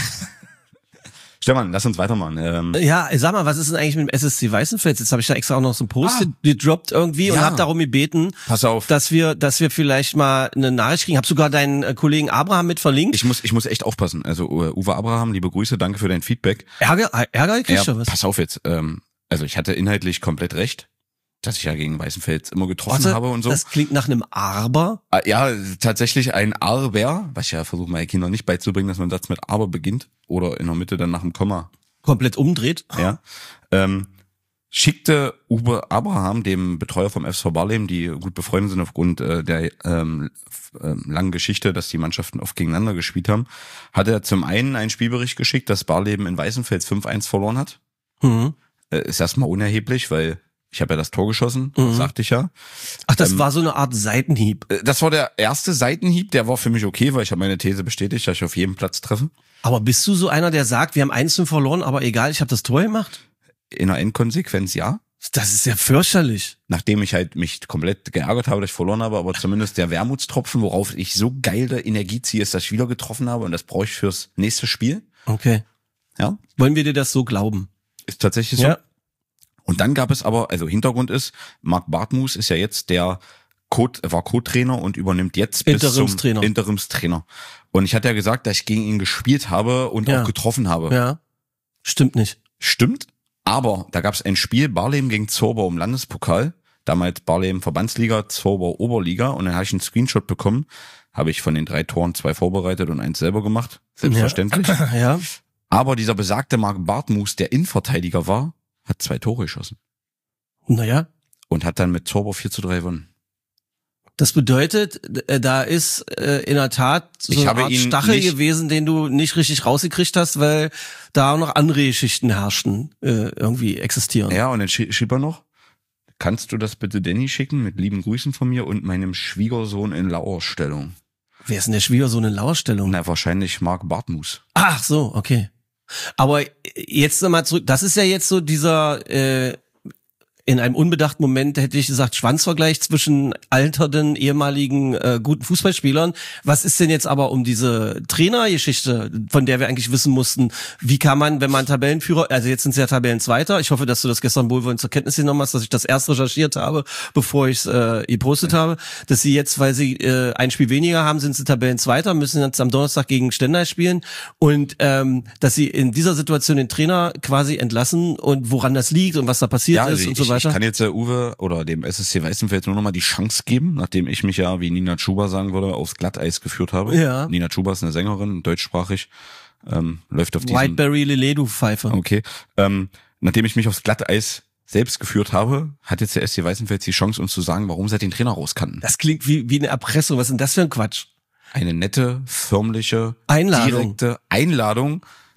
Stefan, lass uns weitermachen. Ähm ja, sag mal, was ist denn eigentlich mit dem S S C Weißenfels? Jetzt habe ich da extra auch noch so ein Post ah. gedroppt irgendwie ja. und habe darum gebeten, Pass auf. dass wir, dass wir vielleicht mal eine Nachricht kriegen. Hab sogar deinen äh, Kollegen Abraham mit verlinkt. Ich muss, ich muss echt aufpassen. Also uh, Uwe Abraham, liebe Grüße, danke für dein Feedback. Ärger, Ärger kriegst ja, du was? Pass auf jetzt. Ähm, also ich hatte inhaltlich komplett recht, dass ich ja gegen Weißenfels immer getroffen Warte, habe und so. Das klingt nach einem Aber. Ja, tatsächlich ein Aber, was ich ja versuche meinen Kindern nicht beizubringen, dass man das mit Aber beginnt oder in der Mitte dann nach dem Komma komplett umdreht. Ja. Ähm, schickte Uwe Abraham, dem Betreuer vom F S V Barleben, die gut befreundet sind aufgrund äh, der ähm, äh, langen Geschichte, dass die Mannschaften oft gegeneinander gespielt haben, hat er zum einen einen Spielbericht geschickt, dass Barleben in Weißenfels fünf eins verloren hat. Mhm. Äh, ist erstmal unerheblich, weil ich habe ja das Tor geschossen, mhm. das sagte ich ja. Ach, das ähm, war so eine Art Seitenhieb. Das war der erste Seitenhieb, der war für mich okay, weil ich habe meine These bestätigt, dass ich auf jedem Platz treffe. Aber bist du so einer, der sagt, wir haben eins zu null verloren, aber egal, ich habe das Tor gemacht? In der Endkonsequenz ja. Das ist ja fürchterlich. Nachdem ich halt mich komplett geärgert habe, dass ich verloren habe, aber zumindest der Wermutstropfen, worauf ich so geile Energie ziehe, ist, dass ich wieder getroffen habe und das brauche ich fürs nächste Spiel. Okay. Ja. Wollen wir dir das so glauben? Ist tatsächlich so. Ja. Und dann gab es aber, also Hintergrund ist, Marc Bartmus ist ja jetzt der Co- war Co-Trainer und übernimmt jetzt bis Interimstrainer. zum Interimstrainer. Und ich hatte ja gesagt, dass ich gegen ihn gespielt habe und Ja. auch getroffen habe. Ja. Stimmt nicht. Stimmt, aber da gab es ein Spiel, Barleben gegen Zorbau im Landespokal, damals Barleben Verbandsliga, Zorbau Oberliga, und dann habe ich einen Screenshot bekommen, habe ich von den drei Toren zwei vorbereitet und eins selber gemacht, selbstverständlich. Ja. ja. Aber dieser besagte Marc Bartmus, der Innenverteidiger war, hat zwei Tore geschossen Naja. und hat dann mit Zorbau vier zu drei gewonnen. Das bedeutet, äh, da ist äh, in der Tat so Ich eine habe Art ihn Stachel nicht- gewesen, den du nicht richtig rausgekriegt hast, weil da auch noch andere Geschichten herrschten, äh, irgendwie existieren. Ja, und dann schrie- schrieb er noch, kannst du das bitte Danny schicken, mit lieben Grüßen von mir und meinem Schwiegersohn in Lauerstellung. Wer ist denn der Schwiegersohn in Lauerstellung? Na, wahrscheinlich Marc Bartmus. Ach so, okay. Aber jetzt nochmal zurück, das ist ja jetzt so dieser, äh, in einem unbedachten Moment hätte ich gesagt, Schwanzvergleich zwischen alternden, ehemaligen, äh, guten Fußballspielern. Was ist denn jetzt aber um diese Trainergeschichte, von der wir eigentlich wissen mussten, wie kann man, wenn man Tabellenführer, also jetzt sind sie ja Tabellenzweiter, ich hoffe, dass du das gestern wohlwollend zur Kenntnis genommen hast, dass ich das erst recherchiert habe, bevor ich es äh, gepostet habe, dass sie jetzt, weil sie äh, ein Spiel weniger haben, sind sie Tabellenzweiter, müssen jetzt am Donnerstag gegen Stendal spielen und ähm, dass sie in dieser Situation den Trainer quasi entlassen und woran das liegt und was da passiert Ja, ist also und ich, so weiter. ich kann jetzt der Uwe oder dem S S C Weißenfels nur noch mal die Chance geben, nachdem ich mich ja, wie Nina Chuba sagen würde, aufs Glatteis geführt habe. Ja. Nina Chuba ist eine Sängerin, deutschsprachig, ähm, läuft auf diesem... Whiteberry Lele, du Pfeife. Okay. Ähm, nachdem ich mich aufs Glatteis selbst geführt habe, hat jetzt der S C Weißenfels die Chance, uns zu sagen, warum sie den Trainer rauskannten. Das klingt wie, wie eine Erpressung. Was ist denn das für ein Quatsch? Eine nette, förmliche, Einladung. direkte Einladung,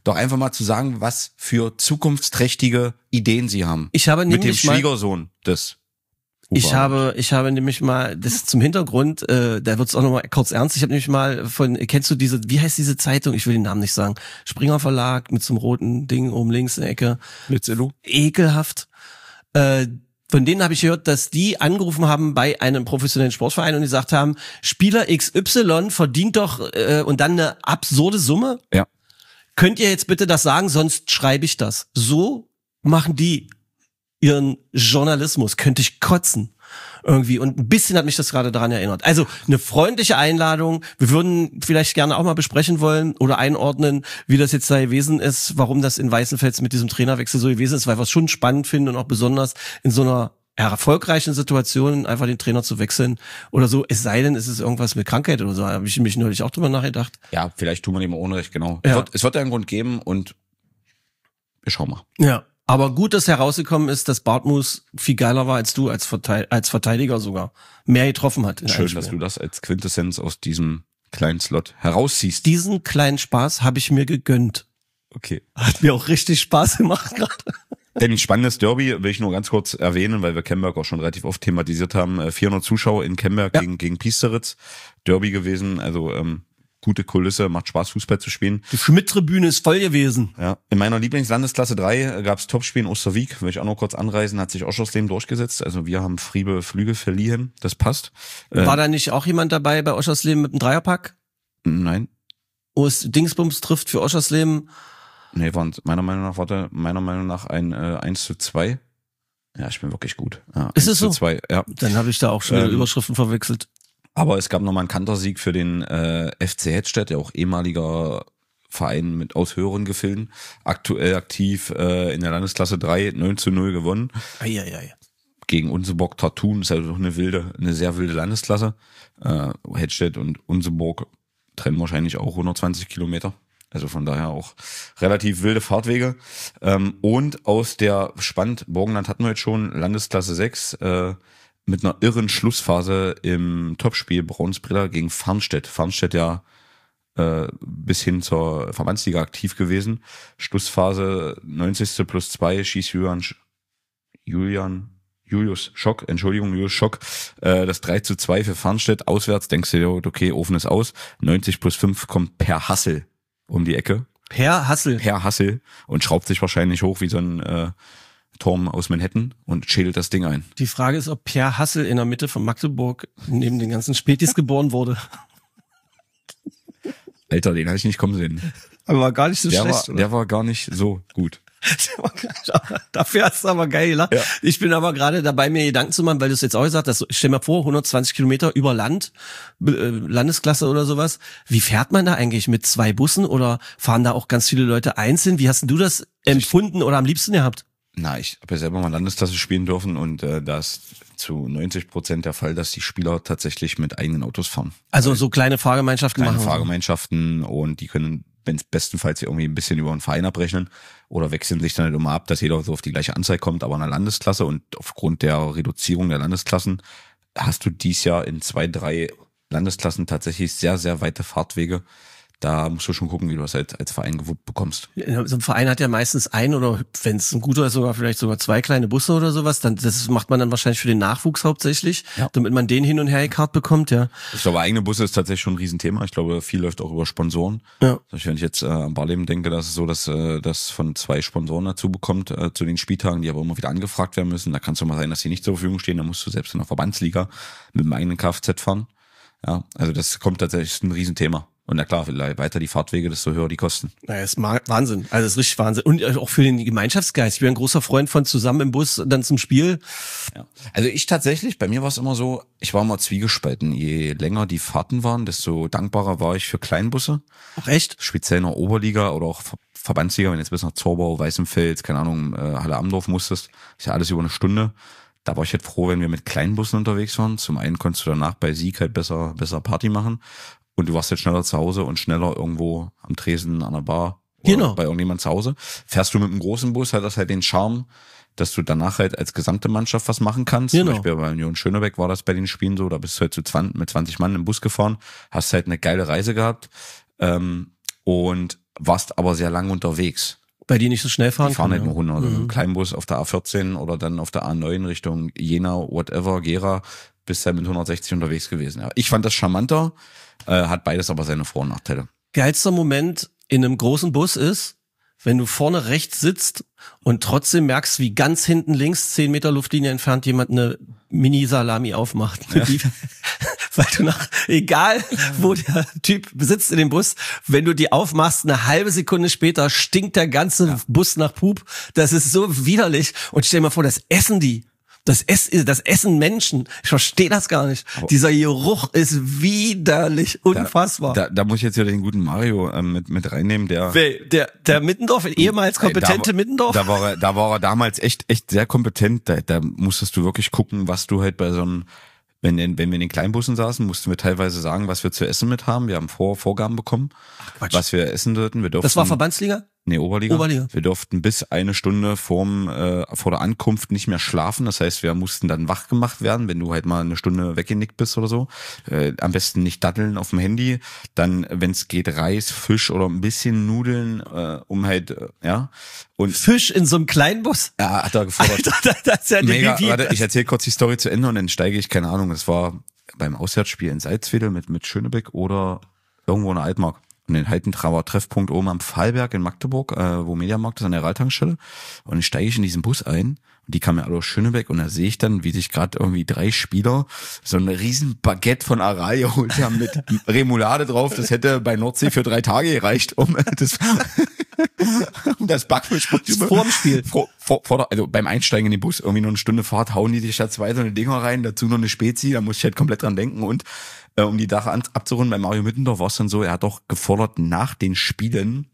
doch einfach mal zu sagen, was für zukunftsträchtige Ideen sie haben. Ich habe mit dem nämlich mal, Schwiegersohn des ich habe, ich habe nämlich mal, das ist zum Hintergrund, äh, da wird's auch nochmal kurz ernst, ich habe nämlich mal von, kennst du diese, wie heißt diese Zeitung, ich will den Namen nicht sagen, Springer Verlag mit so einem roten Ding oben links in der Ecke. Blitzello? Ekelhaft. Äh, Von denen habe ich gehört, dass die angerufen haben bei einem professionellen Sportverein und gesagt haben, Spieler X Y verdient doch äh, und dann eine absurde Summe. Ja. Könnt ihr jetzt bitte das sagen, sonst schreibe ich das. So machen die ihren Journalismus. Könnte ich kotzen. Irgendwie. Und ein bisschen hat mich das gerade daran erinnert. Also eine freundliche Einladung. Wir würden vielleicht gerne auch mal besprechen wollen oder einordnen, wie das jetzt da gewesen ist, warum das in Weißenfels mit diesem Trainerwechsel so gewesen ist, weil wir es schon spannend finden und auch besonders in so einer erfolgreichen Situation einfach den Trainer zu wechseln oder so. Es sei denn, es ist irgendwas mit Krankheit oder so. Da habe ich mich neulich auch drüber nachgedacht. Ja, vielleicht tun wir dem mal Unrecht, genau. Ja. Es, wird, es wird ja einen Grund geben und wir schauen mal. Ja. Aber gut, dass herausgekommen ist, dass Bartmus viel geiler war als du, als, Verteid- als Verteidiger sogar. Mehr getroffen hat. in Schön, einem dass Spiel. du das als Quintessenz aus diesem kleinen Slot herausziehst. Diesen kleinen Spaß habe ich mir gegönnt. Okay. Hat mir auch richtig Spaß gemacht gerade. Denn ein spannendes Derby will ich nur ganz kurz erwähnen, weil wir Kemberg auch schon relativ oft thematisiert haben. vierhundert Zuschauer in Kemberg Ja. gegen, gegen Piesteritz. Derby gewesen, also ähm, gute Kulisse, macht Spaß, Fußball zu spielen. Die Schmidt-Tribüne ist voll gewesen. Ja, in meiner Lieblingslandesklasse drei gab es Topspiel in Osterwieck, will ich auch noch kurz anreisen, hat sich Oschersleben durchgesetzt. Also wir haben Friebe Flügel verliehen, das passt. War Äh, da nicht auch jemand dabei bei Oschersleben mit einem Dreierpack? nein, Wo es Dingsbums trifft für Oschersleben? nee, waren meiner Meinung nach, warte, meiner Meinung nach ein äh, eins zu zwei. Ja, ich bin wirklich gut. Ja, Ist es eins zu so? zwei, ja. Dann habe ich da auch schon Ähm, Überschriften verwechselt. Aber es gab nochmal einen Kantersieg für den äh, F C Hedstedt, der auch ehemaliger Verein mit aus höheren Gefilden, aktuell aktiv äh, in der Landesklasse drei, neun zu null gewonnen. Eieiei. Gegen Unseburg Tartun, ist also eine wilde, eine sehr wilde Landesklasse. Äh, Hedstedt und Unseburg trennen wahrscheinlich auch hundertzwanzig Kilometer. Also von daher auch relativ wilde Fahrtwege. Ähm, und aus der spannend, Burgenland hatten wir jetzt schon, Landesklasse sechs, äh, mit einer irren Schlussphase im Topspiel Braunsbriller gegen Farnstedt. Farnstedt ja äh, bis hin zur Verbandsliga aktiv gewesen. Schlussphase neunzigste plus zwei schießt Julian, Sch- Julian Julius Schock, Entschuldigung, Julius Schock, äh, das drei zu zwei für Farnstedt. Auswärts denkst du dir, okay, Ofen ist aus. neunzig plus fünf kommt Per Hassel um die Ecke. Per Hassel. Per Hassel und schraubt sich wahrscheinlich hoch wie so ein äh, Turm aus Manhattan und schädelt das Ding ein. Die Frage ist, ob Per Hassel in der Mitte von Magdeburg neben den ganzen Spätis geboren wurde. Alter, den habe ich nicht kommen sehen. Aber war gar nicht so Der schlecht. war, der war gar nicht so gut. Der war gar nicht, aber dafür hast du aber geil gelacht. Ja. Ich bin aber gerade dabei, mir Gedanken zu machen, weil du es jetzt auch gesagt hast. Stell mir vor, hundertzwanzig Kilometer über Land, äh, Landesklasse oder sowas. Wie fährt man da eigentlich? Mit zwei Bussen oder fahren da auch ganz viele Leute einzeln? Wie hast denn du das empfunden oder am liebsten gehabt? Na, ich habe ja selber mal Landesklasse spielen dürfen und äh, da ist zu neunzig Prozent der Fall, dass die Spieler tatsächlich mit eigenen Autos fahren. Also so kleine Fahrgemeinschaften Kleine machen. Fahrgemeinschaften und die können wenn es bestenfalls irgendwie ein bisschen über einen Verein abrechnen oder wechseln sich dann halt immer ab, dass jeder so auf die gleiche Anzahl kommt, aber in der Landesklasse und aufgrund der Reduzierung der Landesklassen hast du dies Jahr in zwei, drei Landesklassen tatsächlich sehr, sehr weite Fahrtwege. Da musst du schon gucken, wie du das halt als Verein gewuppt bekommst. So ein Verein hat ja meistens ein oder wenn es ein guter ist, sogar vielleicht sogar zwei kleine Busse oder sowas. Dann das macht man dann wahrscheinlich für den Nachwuchs hauptsächlich, Ja. damit man den hin und her gekarrt bekommt, ja. Ich glaube, eigene Busse ist tatsächlich schon ein Riesenthema. Ich glaube, viel läuft auch über Sponsoren. Ja. Wenn ich jetzt äh, an Barleben denke, dass es so, dass äh, das von zwei Sponsoren dazu bekommt äh, zu den Spieltagen, die aber immer wieder angefragt werden müssen. Da kann es doch mal sein, dass die nicht zur Verfügung stehen. Da musst du selbst in der Verbandsliga mit dem eigenen Kfz fahren. Ja, also das kommt tatsächlich, ist ein Riesenthema. Und na klar, je weiter die Fahrtwege, desto höher die Kosten. Naja, ist ma- Wahnsinn. Also ist richtig Wahnsinn. Und auch für den Gemeinschaftsgeist. Ich bin ein großer Freund von zusammen im Bus dann zum Spiel. Ja. Also ich tatsächlich, bei mir war es immer so, ich war immer zwiegespalten. Je länger die Fahrten waren, desto dankbarer war ich für Kleinbusse. Ach echt? Speziell in der Oberliga oder auch Ver- Verbandsliga, wenn du jetzt bis nach Zorbau, Weißenfels, keine Ahnung, äh, Halle Amdorf musstest, ist ja alles über eine Stunde. Da war ich halt froh, wenn wir mit Kleinbussen unterwegs waren. Zum einen konntest du danach bei Sieg halt besser, besser Party machen. Und du warst jetzt schneller zu Hause und schneller irgendwo am Tresen, an der Bar oder Genau. bei irgendjemand zu Hause. Fährst du mit einem großen Bus, hat das halt den Charme, dass du danach halt als gesamte Mannschaft was machen kannst. Genau. Zum Beispiel bei Union Schönebeck war das bei den Spielen so, da bist du halt zu zwanzig, mit zwanzig Mann im Bus gefahren, hast halt eine geile Reise gehabt. Ähm, und warst aber sehr lang unterwegs. Bei die nicht so schnell fahren Die fahren können, nicht nur hundert. Also Mhm. ein Kleinbus auf der A vierzehn oder dann auf der A neun Richtung Jena, whatever, Gera, bist halt mit hundertsechzig unterwegs gewesen. Ja. Ich fand das charmanter, äh, hat beides aber seine Vor- und Nachteile. Geilster Moment in einem großen Bus ist, wenn du vorne rechts sitzt und trotzdem merkst, wie ganz hinten links, zehn Meter Luftlinie entfernt, jemand eine Mini-Salami aufmacht. Ja. Die, weil du nach, egal wo der Typ sitzt in dem Bus, wenn du die aufmachst, eine halbe Sekunde später stinkt der ganze ja. Bus nach Pup. Das ist so widerlich. Und stell dir mal vor, das essen die. Das, Ess, das essen Menschen. Ich verstehe das gar nicht. Oh. Dieser Geruch ist widerlich, unfassbar. Da, da, da muss ich jetzt wieder den guten Mario ähm, mit mit reinnehmen, der der der Mittendorf, ehemals kompetente da, Mittendorf. Da war er, da war er damals echt echt sehr kompetent. Da, da musstest du wirklich gucken, was du halt bei so einem, wenn wenn wir in den Kleinbussen saßen, mussten wir teilweise sagen, was wir zu essen mit haben. Wir haben Vor, Vorgaben bekommen, Ach, was wir essen sollten. Wir durften, das war Verbandsliga? Nee, Oberliga. Oberliga. Wir durften bis eine Stunde vorm, äh, vor der Ankunft nicht mehr schlafen. Das heißt, wir mussten dann wach gemacht werden, wenn du halt mal eine Stunde weggenickt bist oder so. Äh, am besten nicht datteln auf dem Handy. Dann, wenn es geht, Reis, Fisch oder ein bisschen Nudeln, äh, um halt, äh, ja. Und Fisch in so einem Kleinbus? Ja, hat er gefordert. Alter, das ist ja Mega. Warte, ich erzähle kurz die Story zu Ende und dann steige ich, keine Ahnung, es war beim Auswärtsspiel in Salzwedel mit, mit Schönebeck oder irgendwo in der Altmark. Und den Heitentrauer Treffpunkt oben am Pfahlberg in Magdeburg, äh, wo Mediamarkt ist, an der Ralltankstelle. Und dann steige ich in diesen Bus ein und die kamen ja alle aus Schönebeck und da sehe ich dann, wie sich gerade irgendwie drei Spieler so ein riesen Baguette von Aral geholt haben mit Remoulade drauf. Das hätte bei Nordsee für drei Tage gereicht, um das, um das Backfischprodukt vor dem Spiel. Vor, vor, vor der, also beim Einsteigen in den Bus, irgendwie noch eine Stunde Fahrt, hauen die sich da zwei so eine Dinger rein, dazu noch eine Spezi, da muss ich halt komplett dran denken und äh, um die Sache abzurunden, bei Mario Mittendorf war es dann so, er hat doch gefordert nach den Spielen,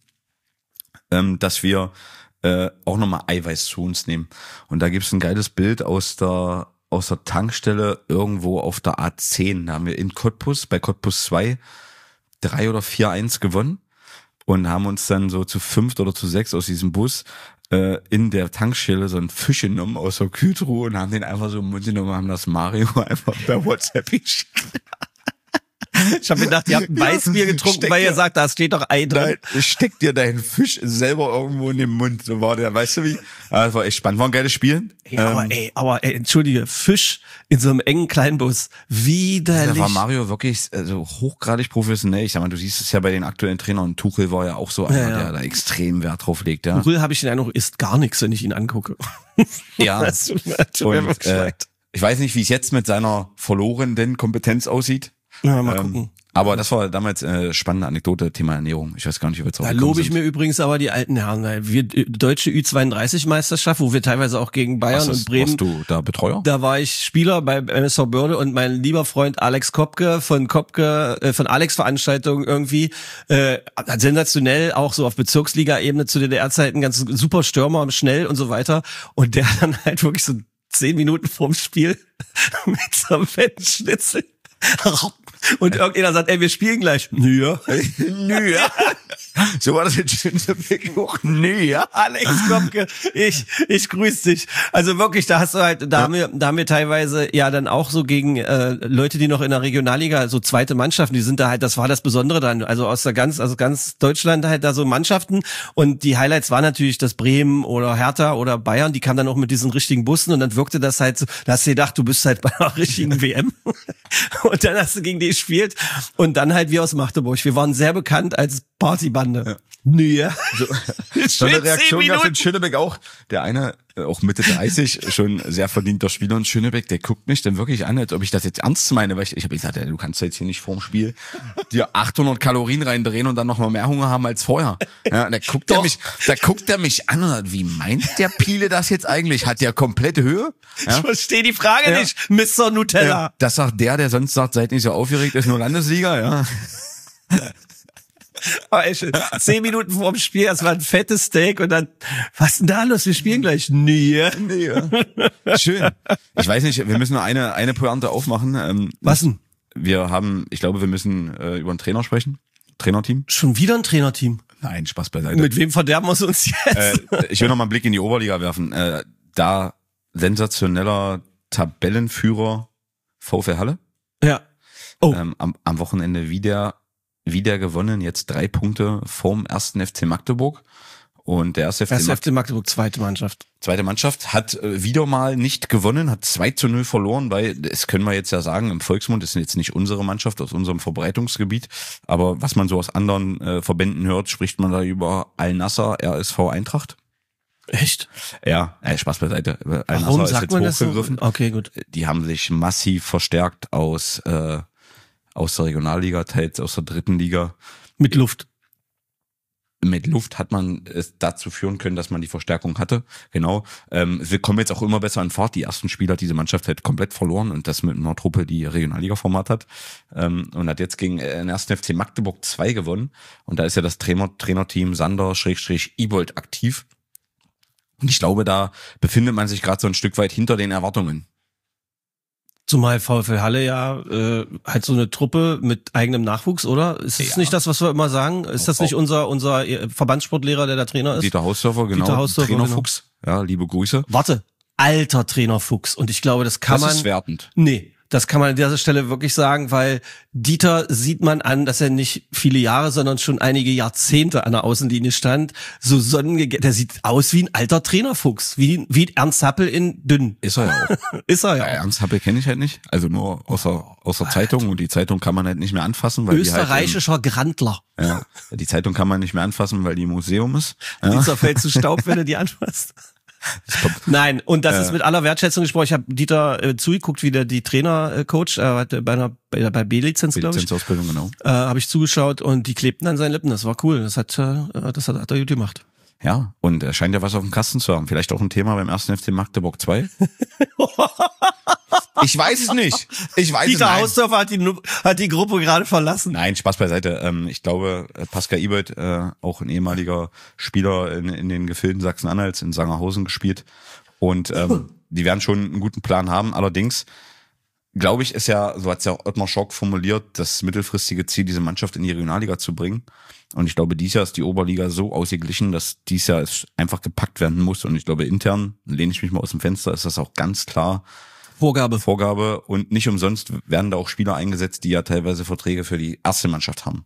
ähm, dass wir äh, auch nochmal Eiweiß zu uns nehmen. Und da gibt's ein geiles Bild aus der aus der Tankstelle irgendwo auf der A zehn. Da haben wir in Cottbus, bei Cottbus zwei, drei oder vier eins gewonnen und haben uns dann so zu fünft oder zu sechs aus diesem Bus äh, in der Tankstelle so einen Fisch genommen aus der Kühltruhe und haben den einfach so im Mund genommen, haben das Mario einfach per WhatsApp geschickt. Ich habe gedacht, ihr habt ein Weißbier getrunken, Steck weil ihr dir, sagt, da steht doch Ei drin. Nein, steck dir deinen Fisch selber irgendwo in den Mund. So war der, weißt du wie? Das war echt spannend. War ein geiles Spiel. Ey, aber ähm, ey, aber ey, entschuldige, Fisch in so einem engen Kleinbus, widerlich. Da war Mario wirklich also hochgradig professionell. Ich sag mal, du siehst es ja bei den aktuellen Trainern. Und Tuchel war ja auch so einer, ja, ja. der da extrem Wert drauf legt. Ja. Tuchel habe ich den Eindruck, isst gar nichts, wenn ich ihn angucke. Ja. Das tut mir, tut mir und, äh, ich weiß nicht, wie es jetzt mit seiner verlorenen Kompetenz aussieht. Ja, mal ähm, gucken. Aber das war damals äh, spannende Anekdote, Thema Ernährung. Ich weiß gar nicht, wie wir drauf Da gekommen lobe ich sind. mir übrigens aber die alten Herren. Weil wir deutsche Ü zweiunddreißig Meisterschaft, wo wir teilweise auch gegen Bayern Was ist, und Bremen. Warst du da Betreuer? Da war ich Spieler bei M S V Börde und mein lieber Freund Alex Kopke von Kopke, äh, von Alex Veranstaltungen irgendwie, äh, sensationell, auch so auf Bezirksliga-Ebene zu D D R-Zeiten, ganz super Stürmer, schnell und so weiter. Und der dann halt wirklich so zehn Minuten vorm Spiel mit so einem fetten Schnitzel. Und irgendjemand sagt, ey, wir spielen gleich. Nö, ja. Nö, ja. So war das jetzt schön so hoch. Nö, ja. Alex Kopke, ich, ich grüß dich. Also wirklich, da hast du halt, da ja. haben wir, da haben wir teilweise ja dann auch so gegen äh, Leute, die noch in der Regionalliga, so zweite Mannschaften, die sind da halt, das war das Besondere dann, also aus der ganz, also ganz Deutschland halt da so Mannschaften und die Highlights waren natürlich das Bremen oder Hertha oder Bayern, die kamen dann auch mit diesen richtigen Bussen und dann wirkte das halt so, da hast du gedacht, du bist halt bei einer richtigen W M und dann hast du gegen die gespielt und dann halt wir aus Magdeburg. Wir waren sehr bekannt als Partybande. Ja. Nö. So, so eine Reaktion gab es in Schönebeck auch. Der eine, auch Mitte dreißig, schon sehr verdienter Spieler in Schönebeck, der guckt mich dann wirklich an, als ob ich das jetzt ernst meine, weil ich, ich habe gesagt, ja, du kannst jetzt hier nicht vorm Spiel dir achthundert Kalorien reindrehen und dann noch mal mehr Hunger haben als vorher. Ja, da guckt er mich, da guckt er mich an und sagt, wie meint der Piele das jetzt eigentlich? Hat der komplette Höhe? Ja? Ich verstehe die Frage ja. nicht, Mister Nutella. Ja, das sagt der, der sonst sagt, seid nicht so aufgeregt, ist nur Landesliga, ja. Aber ey, zehn Minuten vorm Spiel, das war ein fettes Steak und dann, was denn da los? Wir spielen gleich. Nee. Nee. Schön. Ich weiß nicht, wir müssen nur eine, eine Pointe aufmachen. Ähm, was denn? Wir haben, ich glaube, wir müssen äh, über einen Trainer sprechen. Trainerteam. Schon wieder ein Trainerteam? Nein, Spaß beiseite. Mit wem verderben wir es uns jetzt? Äh, ich will noch mal einen Blick in die Oberliga werfen. Äh, da sensationeller Tabellenführer VfL Halle. Ja. Oh. Ähm, am, am Wochenende wieder wieder gewonnen, jetzt drei Punkte vorm ersten F C Magdeburg. Und der erste F C, erste F C Magdeburg, zweite Mannschaft. Zweite Mannschaft hat äh, wieder mal nicht gewonnen, hat zwei zu null verloren, weil, das können wir jetzt ja sagen, im Volksmund, das ist jetzt nicht unsere Mannschaft aus unserem Verbreitungsgebiet, aber was man so aus anderen äh, Verbänden hört, spricht man da über Al-Nassr, R S V Eintracht. Echt? Ja, äh, Spaß beiseite. Warum sagt man das so? Okay, gut. Die haben sich massiv verstärkt aus, äh, aus der Regionalliga, teils aus der dritten Liga. Mit Luft. Mit Luft hat man es dazu führen können, dass man die Verstärkung hatte. Genau. Ähm, wir kommen jetzt auch immer besser in Fahrt. Die ersten Spiele hat diese Mannschaft halt komplett verloren und das mit einer Truppe, die Regionalliga-Format hat. Ähm, und hat jetzt gegen den ersten F C Magdeburg zwei gewonnen. Und da ist ja das Trainer, Trainerteam Sander-Ibold aktiv. Und ich glaube, da befindet man sich gerade so ein Stück weit hinter den Erwartungen. Zumal VfL Halle ja äh, halt so eine Truppe mit eigenem Nachwuchs, oder? Ist das Ja. nicht das, was wir immer sagen? Ist das nicht unser unser Verbandssportlehrer, der der Trainer ist? Dieter Hausdorfer, genau. Dieter Hausdorfer, Trainer genau. Fuchs. Ja, liebe Grüße. Warte, alter Trainer Fuchs. Und ich glaube, das kann Das man... ist wertend. Nee, das kann man an dieser Stelle wirklich sagen, weil Dieter sieht man an, dass er nicht viele Jahre, sondern schon einige Jahrzehnte an der Außenlinie stand. So sonnenge, der sieht aus wie ein alter Trainerfuchs, wie, wie Ernst Happel in dünn. Ist er ja auch. Ist er ja. Ja, Ernst Happel kenne ich halt nicht. Also nur außer, außer Zeitung. Und die Zeitung kann man halt nicht mehr anfassen, weil die halt, Österreichischer Grandler. ähm, ja, die Zeitung kann man nicht mehr anfassen, weil die im Museum ist. Ja. Die zerfällt zu Staub, wenn du die anfasst. Nein, und das Äh. ist mit aller Wertschätzung gesprochen. Ich habe Dieter äh, zugeguckt, wie der die Trainer äh, coacht, äh, hatte bei einer bei, bei B-Lizenz, glaube ich. Lizenzausbildung, genau. Äh, habe ich zugeschaut und die klebten an seinen Lippen. Das war cool. Das hat äh, das hat, hat er gut gemacht. Ja, und er scheint ja was auf dem Kasten zu haben. Vielleicht auch ein Thema beim ersten F C Magdeburg zwei. Ich weiß es nicht. Ich weiß Dieter es nicht. Hausdorfer hat die hat die Gruppe gerade verlassen. Nein, Spaß beiseite. Ähm, ich glaube, äh, Pascal Ibold, äh, auch ein ehemaliger Spieler in, in den Gefilden Sachsen-Anhalts in Sangerhausen gespielt. Und ähm, die werden schon einen guten Plan haben. Allerdings, glaube ich, ist ja, so hat es ja auch Ottmar Schock formuliert, das mittelfristige Ziel, diese Mannschaft in die Regionalliga zu bringen. Und ich glaube, dieses Jahr ist die Oberliga so ausgeglichen, dass dieses Jahr es einfach gepackt werden muss. Und ich glaube, intern, lehne ich mich mal aus dem Fenster, ist das auch ganz klar Vorgabe. Vorgabe. Und nicht umsonst werden da auch Spieler eingesetzt, die ja teilweise Verträge für die erste Mannschaft haben.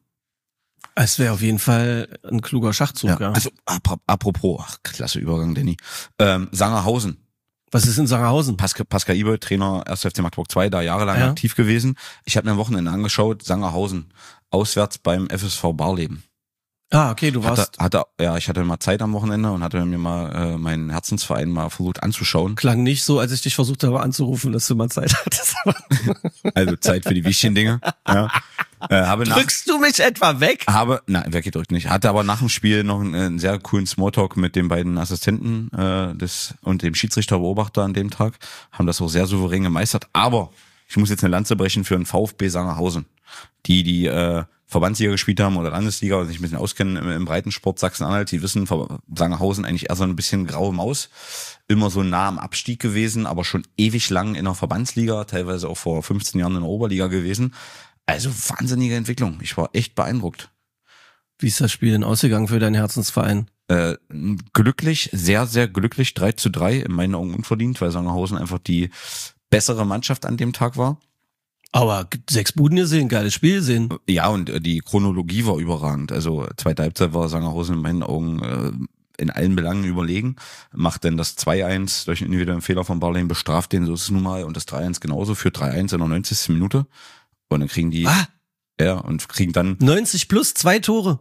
Es wäre auf jeden Fall ein kluger Schachzug, ja. Ja. Also ap- apropos, ach, klasse Übergang, Danny. Ähm, Sangerhausen. Was ist in Sangerhausen? Pascal, Pascal Ibold, Trainer erster F C Magdeburg zwei, da jahrelang Ja. aktiv gewesen. Ich habe mir am Wochenende angeschaut, Sangerhausen, auswärts beim F S V Barleben. Ah, okay, du warst. Hatte, hatte, ja, ich hatte mal Zeit am Wochenende und hatte mir mal äh, meinen Herzensverein mal versucht anzuschauen. Klang nicht so, als ich dich versucht habe anzurufen, dass du mal Zeit hattest. Also Zeit für die wichtigen Dinge. Ja. Äh, habe nach, Drückst du mich etwa weg? habe, nein, weggedrückt nicht. Hatte aber nach dem Spiel noch einen, einen sehr coolen Smalltalk mit den beiden Assistenten äh, des und dem Schiedsrichterbeobachter an dem Tag. Haben das auch sehr souverän gemeistert. Aber ich muss jetzt eine Lanze brechen für den VfB Sangerhausen, die die äh, Verbandsliga gespielt haben oder Landesliga und sich ein bisschen auskennen im, im Breitensport Sachsen-Anhalt. Die wissen, Sangerhausen eigentlich eher so ein bisschen graue Maus. Immer so nah am Abstieg gewesen, aber schon ewig lang in der Verbandsliga, teilweise auch vor fünfzehn Jahren in der Oberliga gewesen. Also wahnsinnige Entwicklung. Ich war echt beeindruckt. Wie ist das Spiel denn ausgegangen für deinen Herzensverein? Äh, glücklich, sehr, sehr glücklich, drei zu drei, in meinen Augen unverdient, weil Sangerhausen einfach die bessere Mannschaft an dem Tag war. Aber sechs Buden gesehen, geiles Spiel gesehen. Ja, und äh, die Chronologie war überragend. Also zweite Halbzeit war Sangerhausen in meinen Augen äh, in allen Belangen überlegen. Macht dann das zwei eins durch einen individuellen Fehler von Barleben, bestraft den, so ist es nun mal, und das drei eins genauso, für drei eins in der neunzigsten Minute. Und dann kriegen die, Ah, ja, und kriegen dann, neunzig plus, zwei Tore.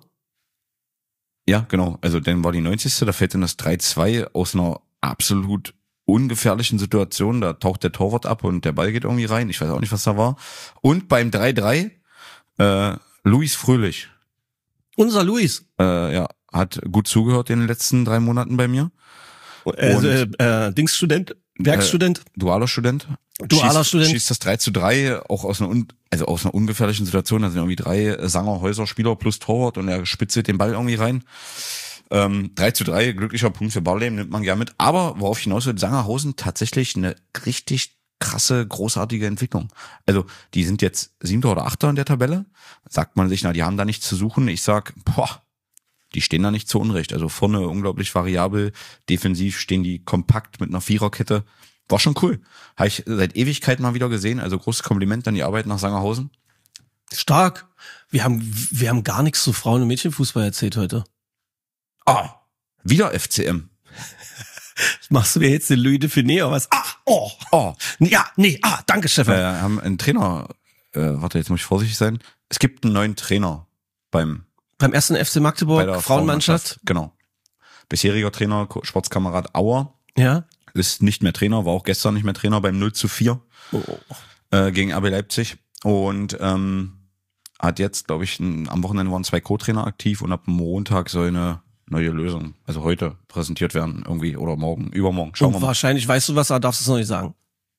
ja, genau, also dann war die neunzigste, da fällt dann das drei zwei aus einer absolut ungefährlichen Situation, da taucht der Torwart ab und der Ball geht irgendwie rein, ich weiß auch nicht, was da war. Und beim drei drei, äh, Luis Fröhlich, Unser Luis. äh, ja, hat gut zugehört in den letzten drei Monaten bei mir. Also, äh, äh, Dingsstudent, Werkstudent. Dualer Student. Dualer schießt, Student. Schießt das drei zu drei, auch aus einer, un, also aus einer ungefährlichen Situation, da sind irgendwie drei Sangerhäuser-Spieler plus Torwart und er spitzelt den Ball irgendwie rein. Ähm, drei zu drei, glücklicher Punkt für Barleben, nimmt man gerne mit. Aber worauf ich hinaus will, Sangerhausen tatsächlich eine richtig krasse, großartige Entwicklung. Also die sind jetzt siebter oder achter in der Tabelle. Sagt man sich, na, die haben da nichts zu suchen. Ich sag, boah, die stehen da nicht zu Unrecht. Also vorne unglaublich variabel, defensiv stehen die kompakt mit einer Viererkette. War schon cool. Habe ich seit Ewigkeit mal wieder gesehen. Also großes Kompliment an die Arbeit nach Sangerhausen. Stark. Wir haben, wir haben gar nichts zu Frauen- und Mädchenfußball erzählt heute. Ah, wieder F C M. Machst du mir jetzt den Louis de Finet oder was? Ah, oh, oh. Ja, nee, ah, danke, Stefan. Wir haben einen Trainer, äh, warte, jetzt muss ich vorsichtig sein. Es gibt einen neuen Trainer beim Beim ersten F C Magdeburg, bei der Frauenmannschaft. Frauenmannschaft. Genau. Bisheriger Trainer, Ko- Sportskamerad Auer, Ja. ist nicht mehr Trainer, war auch gestern nicht mehr Trainer beim null zu vier Oh. äh, gegen R B Leipzig. Und ähm, hat jetzt, glaube ich, ein, am Wochenende waren zwei Co-Trainer aktiv und ab Montag soll eine neue Lösung, also heute, präsentiert werden irgendwie oder morgen, übermorgen. Schauen Und wir mal. wahrscheinlich weißt du was, aber darfst es noch nicht sagen.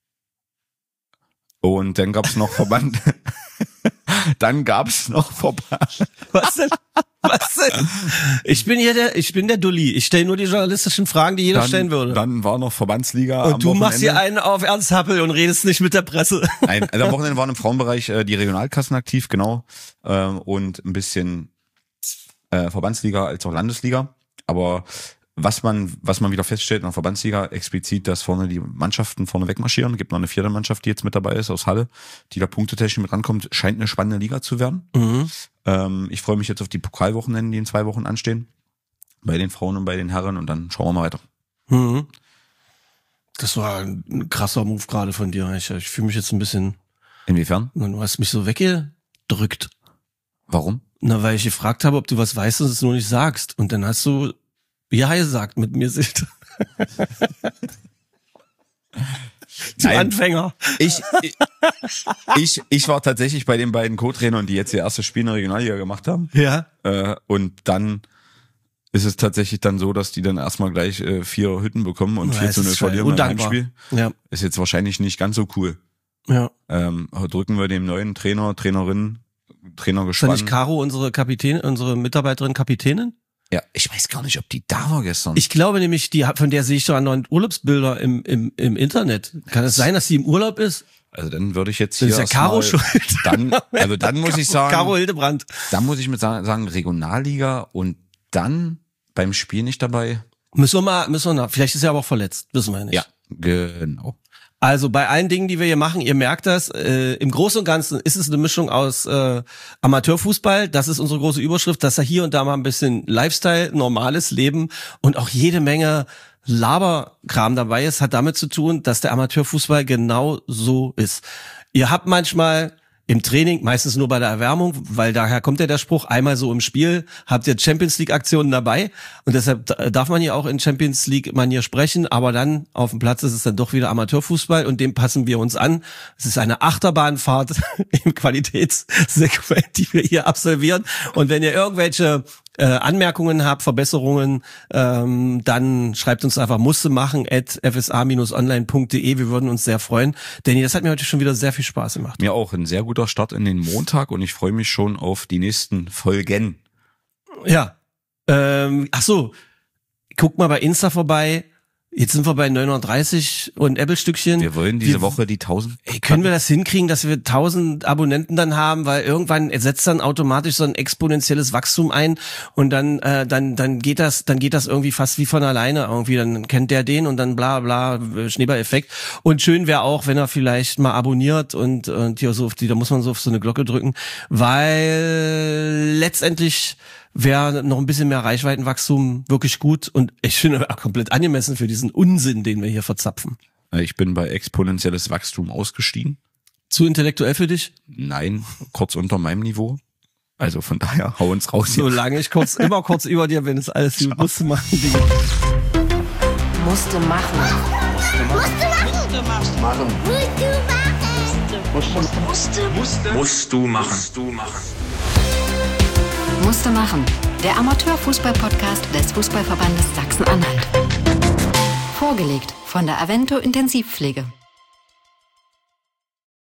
Und dann gab's noch Verband. Dann gab's noch Verband. Was denn? Was denn? Ich bin hier der, ich bin der Dulli. Ich stelle nur die journalistischen Fragen, die jeder Dann, stellen würde. dann war noch Verbandsliga. am Und du machst hier Wochenende. einen auf Ernst Happel und redest nicht mit der Presse. Nein, also am Wochenende waren im Frauenbereich äh, die Regionalkassen aktiv, genau. Ähm, und ein bisschen äh, Verbandsliga als auch Landesliga. Aber was man, was man wieder feststellt in der Verbandsliga, explizit, dass vorne die Mannschaften vorne wegmarschieren. Gibt noch eine vierte Mannschaft, die jetzt mit dabei ist aus Halle, die da punktetechnisch mit rankommt. Scheint eine spannende Liga zu werden. Mhm. Ähm, ich freue mich jetzt auf die Pokalwochenenden, die in zwei Wochen anstehen. Bei den Frauen und bei den Herren und dann schauen wir mal weiter. Mhm. Das war ein krasser Move gerade von dir. Ich, ich fühle mich jetzt ein bisschen, Inwiefern? du hast mich so weggedrückt. Warum? Na, weil ich gefragt habe, ob du was weißt und es nur nicht sagst. Und dann hast du ja gesagt mit mir Sicht. Du Nein. Anfänger. Ich, ich, ich, ich war tatsächlich bei den beiden Co-Trainern, die jetzt ihr erstes Spiel in der Regionalliga gemacht haben. Ja. Äh, und dann ist es tatsächlich dann so, dass die dann erstmal gleich äh, vier Hütten bekommen und Ja, vier es zu null ist schon verlieren beim undankbar. Heimspiel. Ja. Ist jetzt wahrscheinlich nicht ganz so cool. Ja. Ähm, drücken wir dem neuen Trainer, Trainerin, Trainer Ist da nicht gespannt. Caro, unsere Kapitän, unsere Mitarbeiterin Kapitänin? Ja, ich weiß gar nicht, ob die da war gestern. Ich glaube nämlich, die hat, von der sehe ich doch neuen Urlaubsbilder im, im, im Internet. Kann es sein, dass sie im Urlaub ist? Also dann würde ich jetzt Das hier ist ja Caro erstmal- schuld. Dann, also dann muss ich sagen, Caro Hildebrandt. dann muss ich mit sagen, sagen Regionalliga und dann beim Spiel nicht dabei. Müssen wir mal, müssen wir nach. Vielleicht ist er aber auch verletzt. Wissen wir nicht. Ja, genau. Also bei allen Dingen, die wir hier machen, ihr merkt das, äh, im Großen und Ganzen ist es eine Mischung aus äh, Amateurfußball, das ist unsere große Überschrift, dass da hier und da mal ein bisschen Lifestyle, normales Leben und auch jede Menge Laberkram dabei ist, hat damit zu tun, dass der Amateurfußball genau so ist. Ihr habt manchmal im Training, meistens nur bei der Erwärmung, weil daher kommt ja der Spruch, einmal so im Spiel habt ihr Champions League Aktionen dabei und deshalb darf man hier auch in Champions League Manier sprechen, aber dann auf dem Platz ist es dann doch wieder Amateurfußball und dem passen wir uns an. Es ist eine Achterbahnfahrt im Qualitätssegment, die wir hier absolvieren und wenn ihr irgendwelche äh, Anmerkungen habt, Verbesserungen, ähm, dann schreibt uns einfach musste machen at f s a dash online punkt d e. Wir würden uns sehr freuen. Danny, das hat mir heute schon wieder sehr viel Spaß gemacht. Mir auch ein sehr guter Start in den Montag und ich freue mich schon auf die nächsten Folgen. Ja. Ähm, ach so, guck mal bei Insta vorbei. Jetzt sind wir bei neunhundertdreißig und Apple-Stückchen. Wir wollen diese Wir- Woche die tausend. Ey, können wir das hinkriegen, dass wir tausend Abonnenten dann haben, weil irgendwann setzt dann automatisch so ein exponentielles Wachstum ein und dann äh, dann dann geht das dann geht das irgendwie fast wie von alleine irgendwie, dann kennt der den und dann bla bla Schneeball-Effekt. Und schön wäre auch, wenn er vielleicht mal abonniert und und hier so auf die, da muss man so auf so eine Glocke drücken, weil letztendlich wäre noch ein bisschen mehr Reichweitenwachstum wirklich gut und ich finde auch komplett angemessen für diesen Unsinn, den wir hier verzapfen. Ich bin bei exponentielles Wachstum ausgestiegen. Zu intellektuell für dich? Nein, kurz unter meinem Niveau. Also von daher, hau uns raus hier. Solange ich kurz, immer kurz über dir bin, ist alles gut. Musste machen, Digga. Musste machen. Musste machen. Musst du machen. Musst du machen. Musste machen. Der Amateurfußball-Podcast des Fußballverbandes Sachsen-Anhalt. Vorgelegt von der Avento Intensivpflege.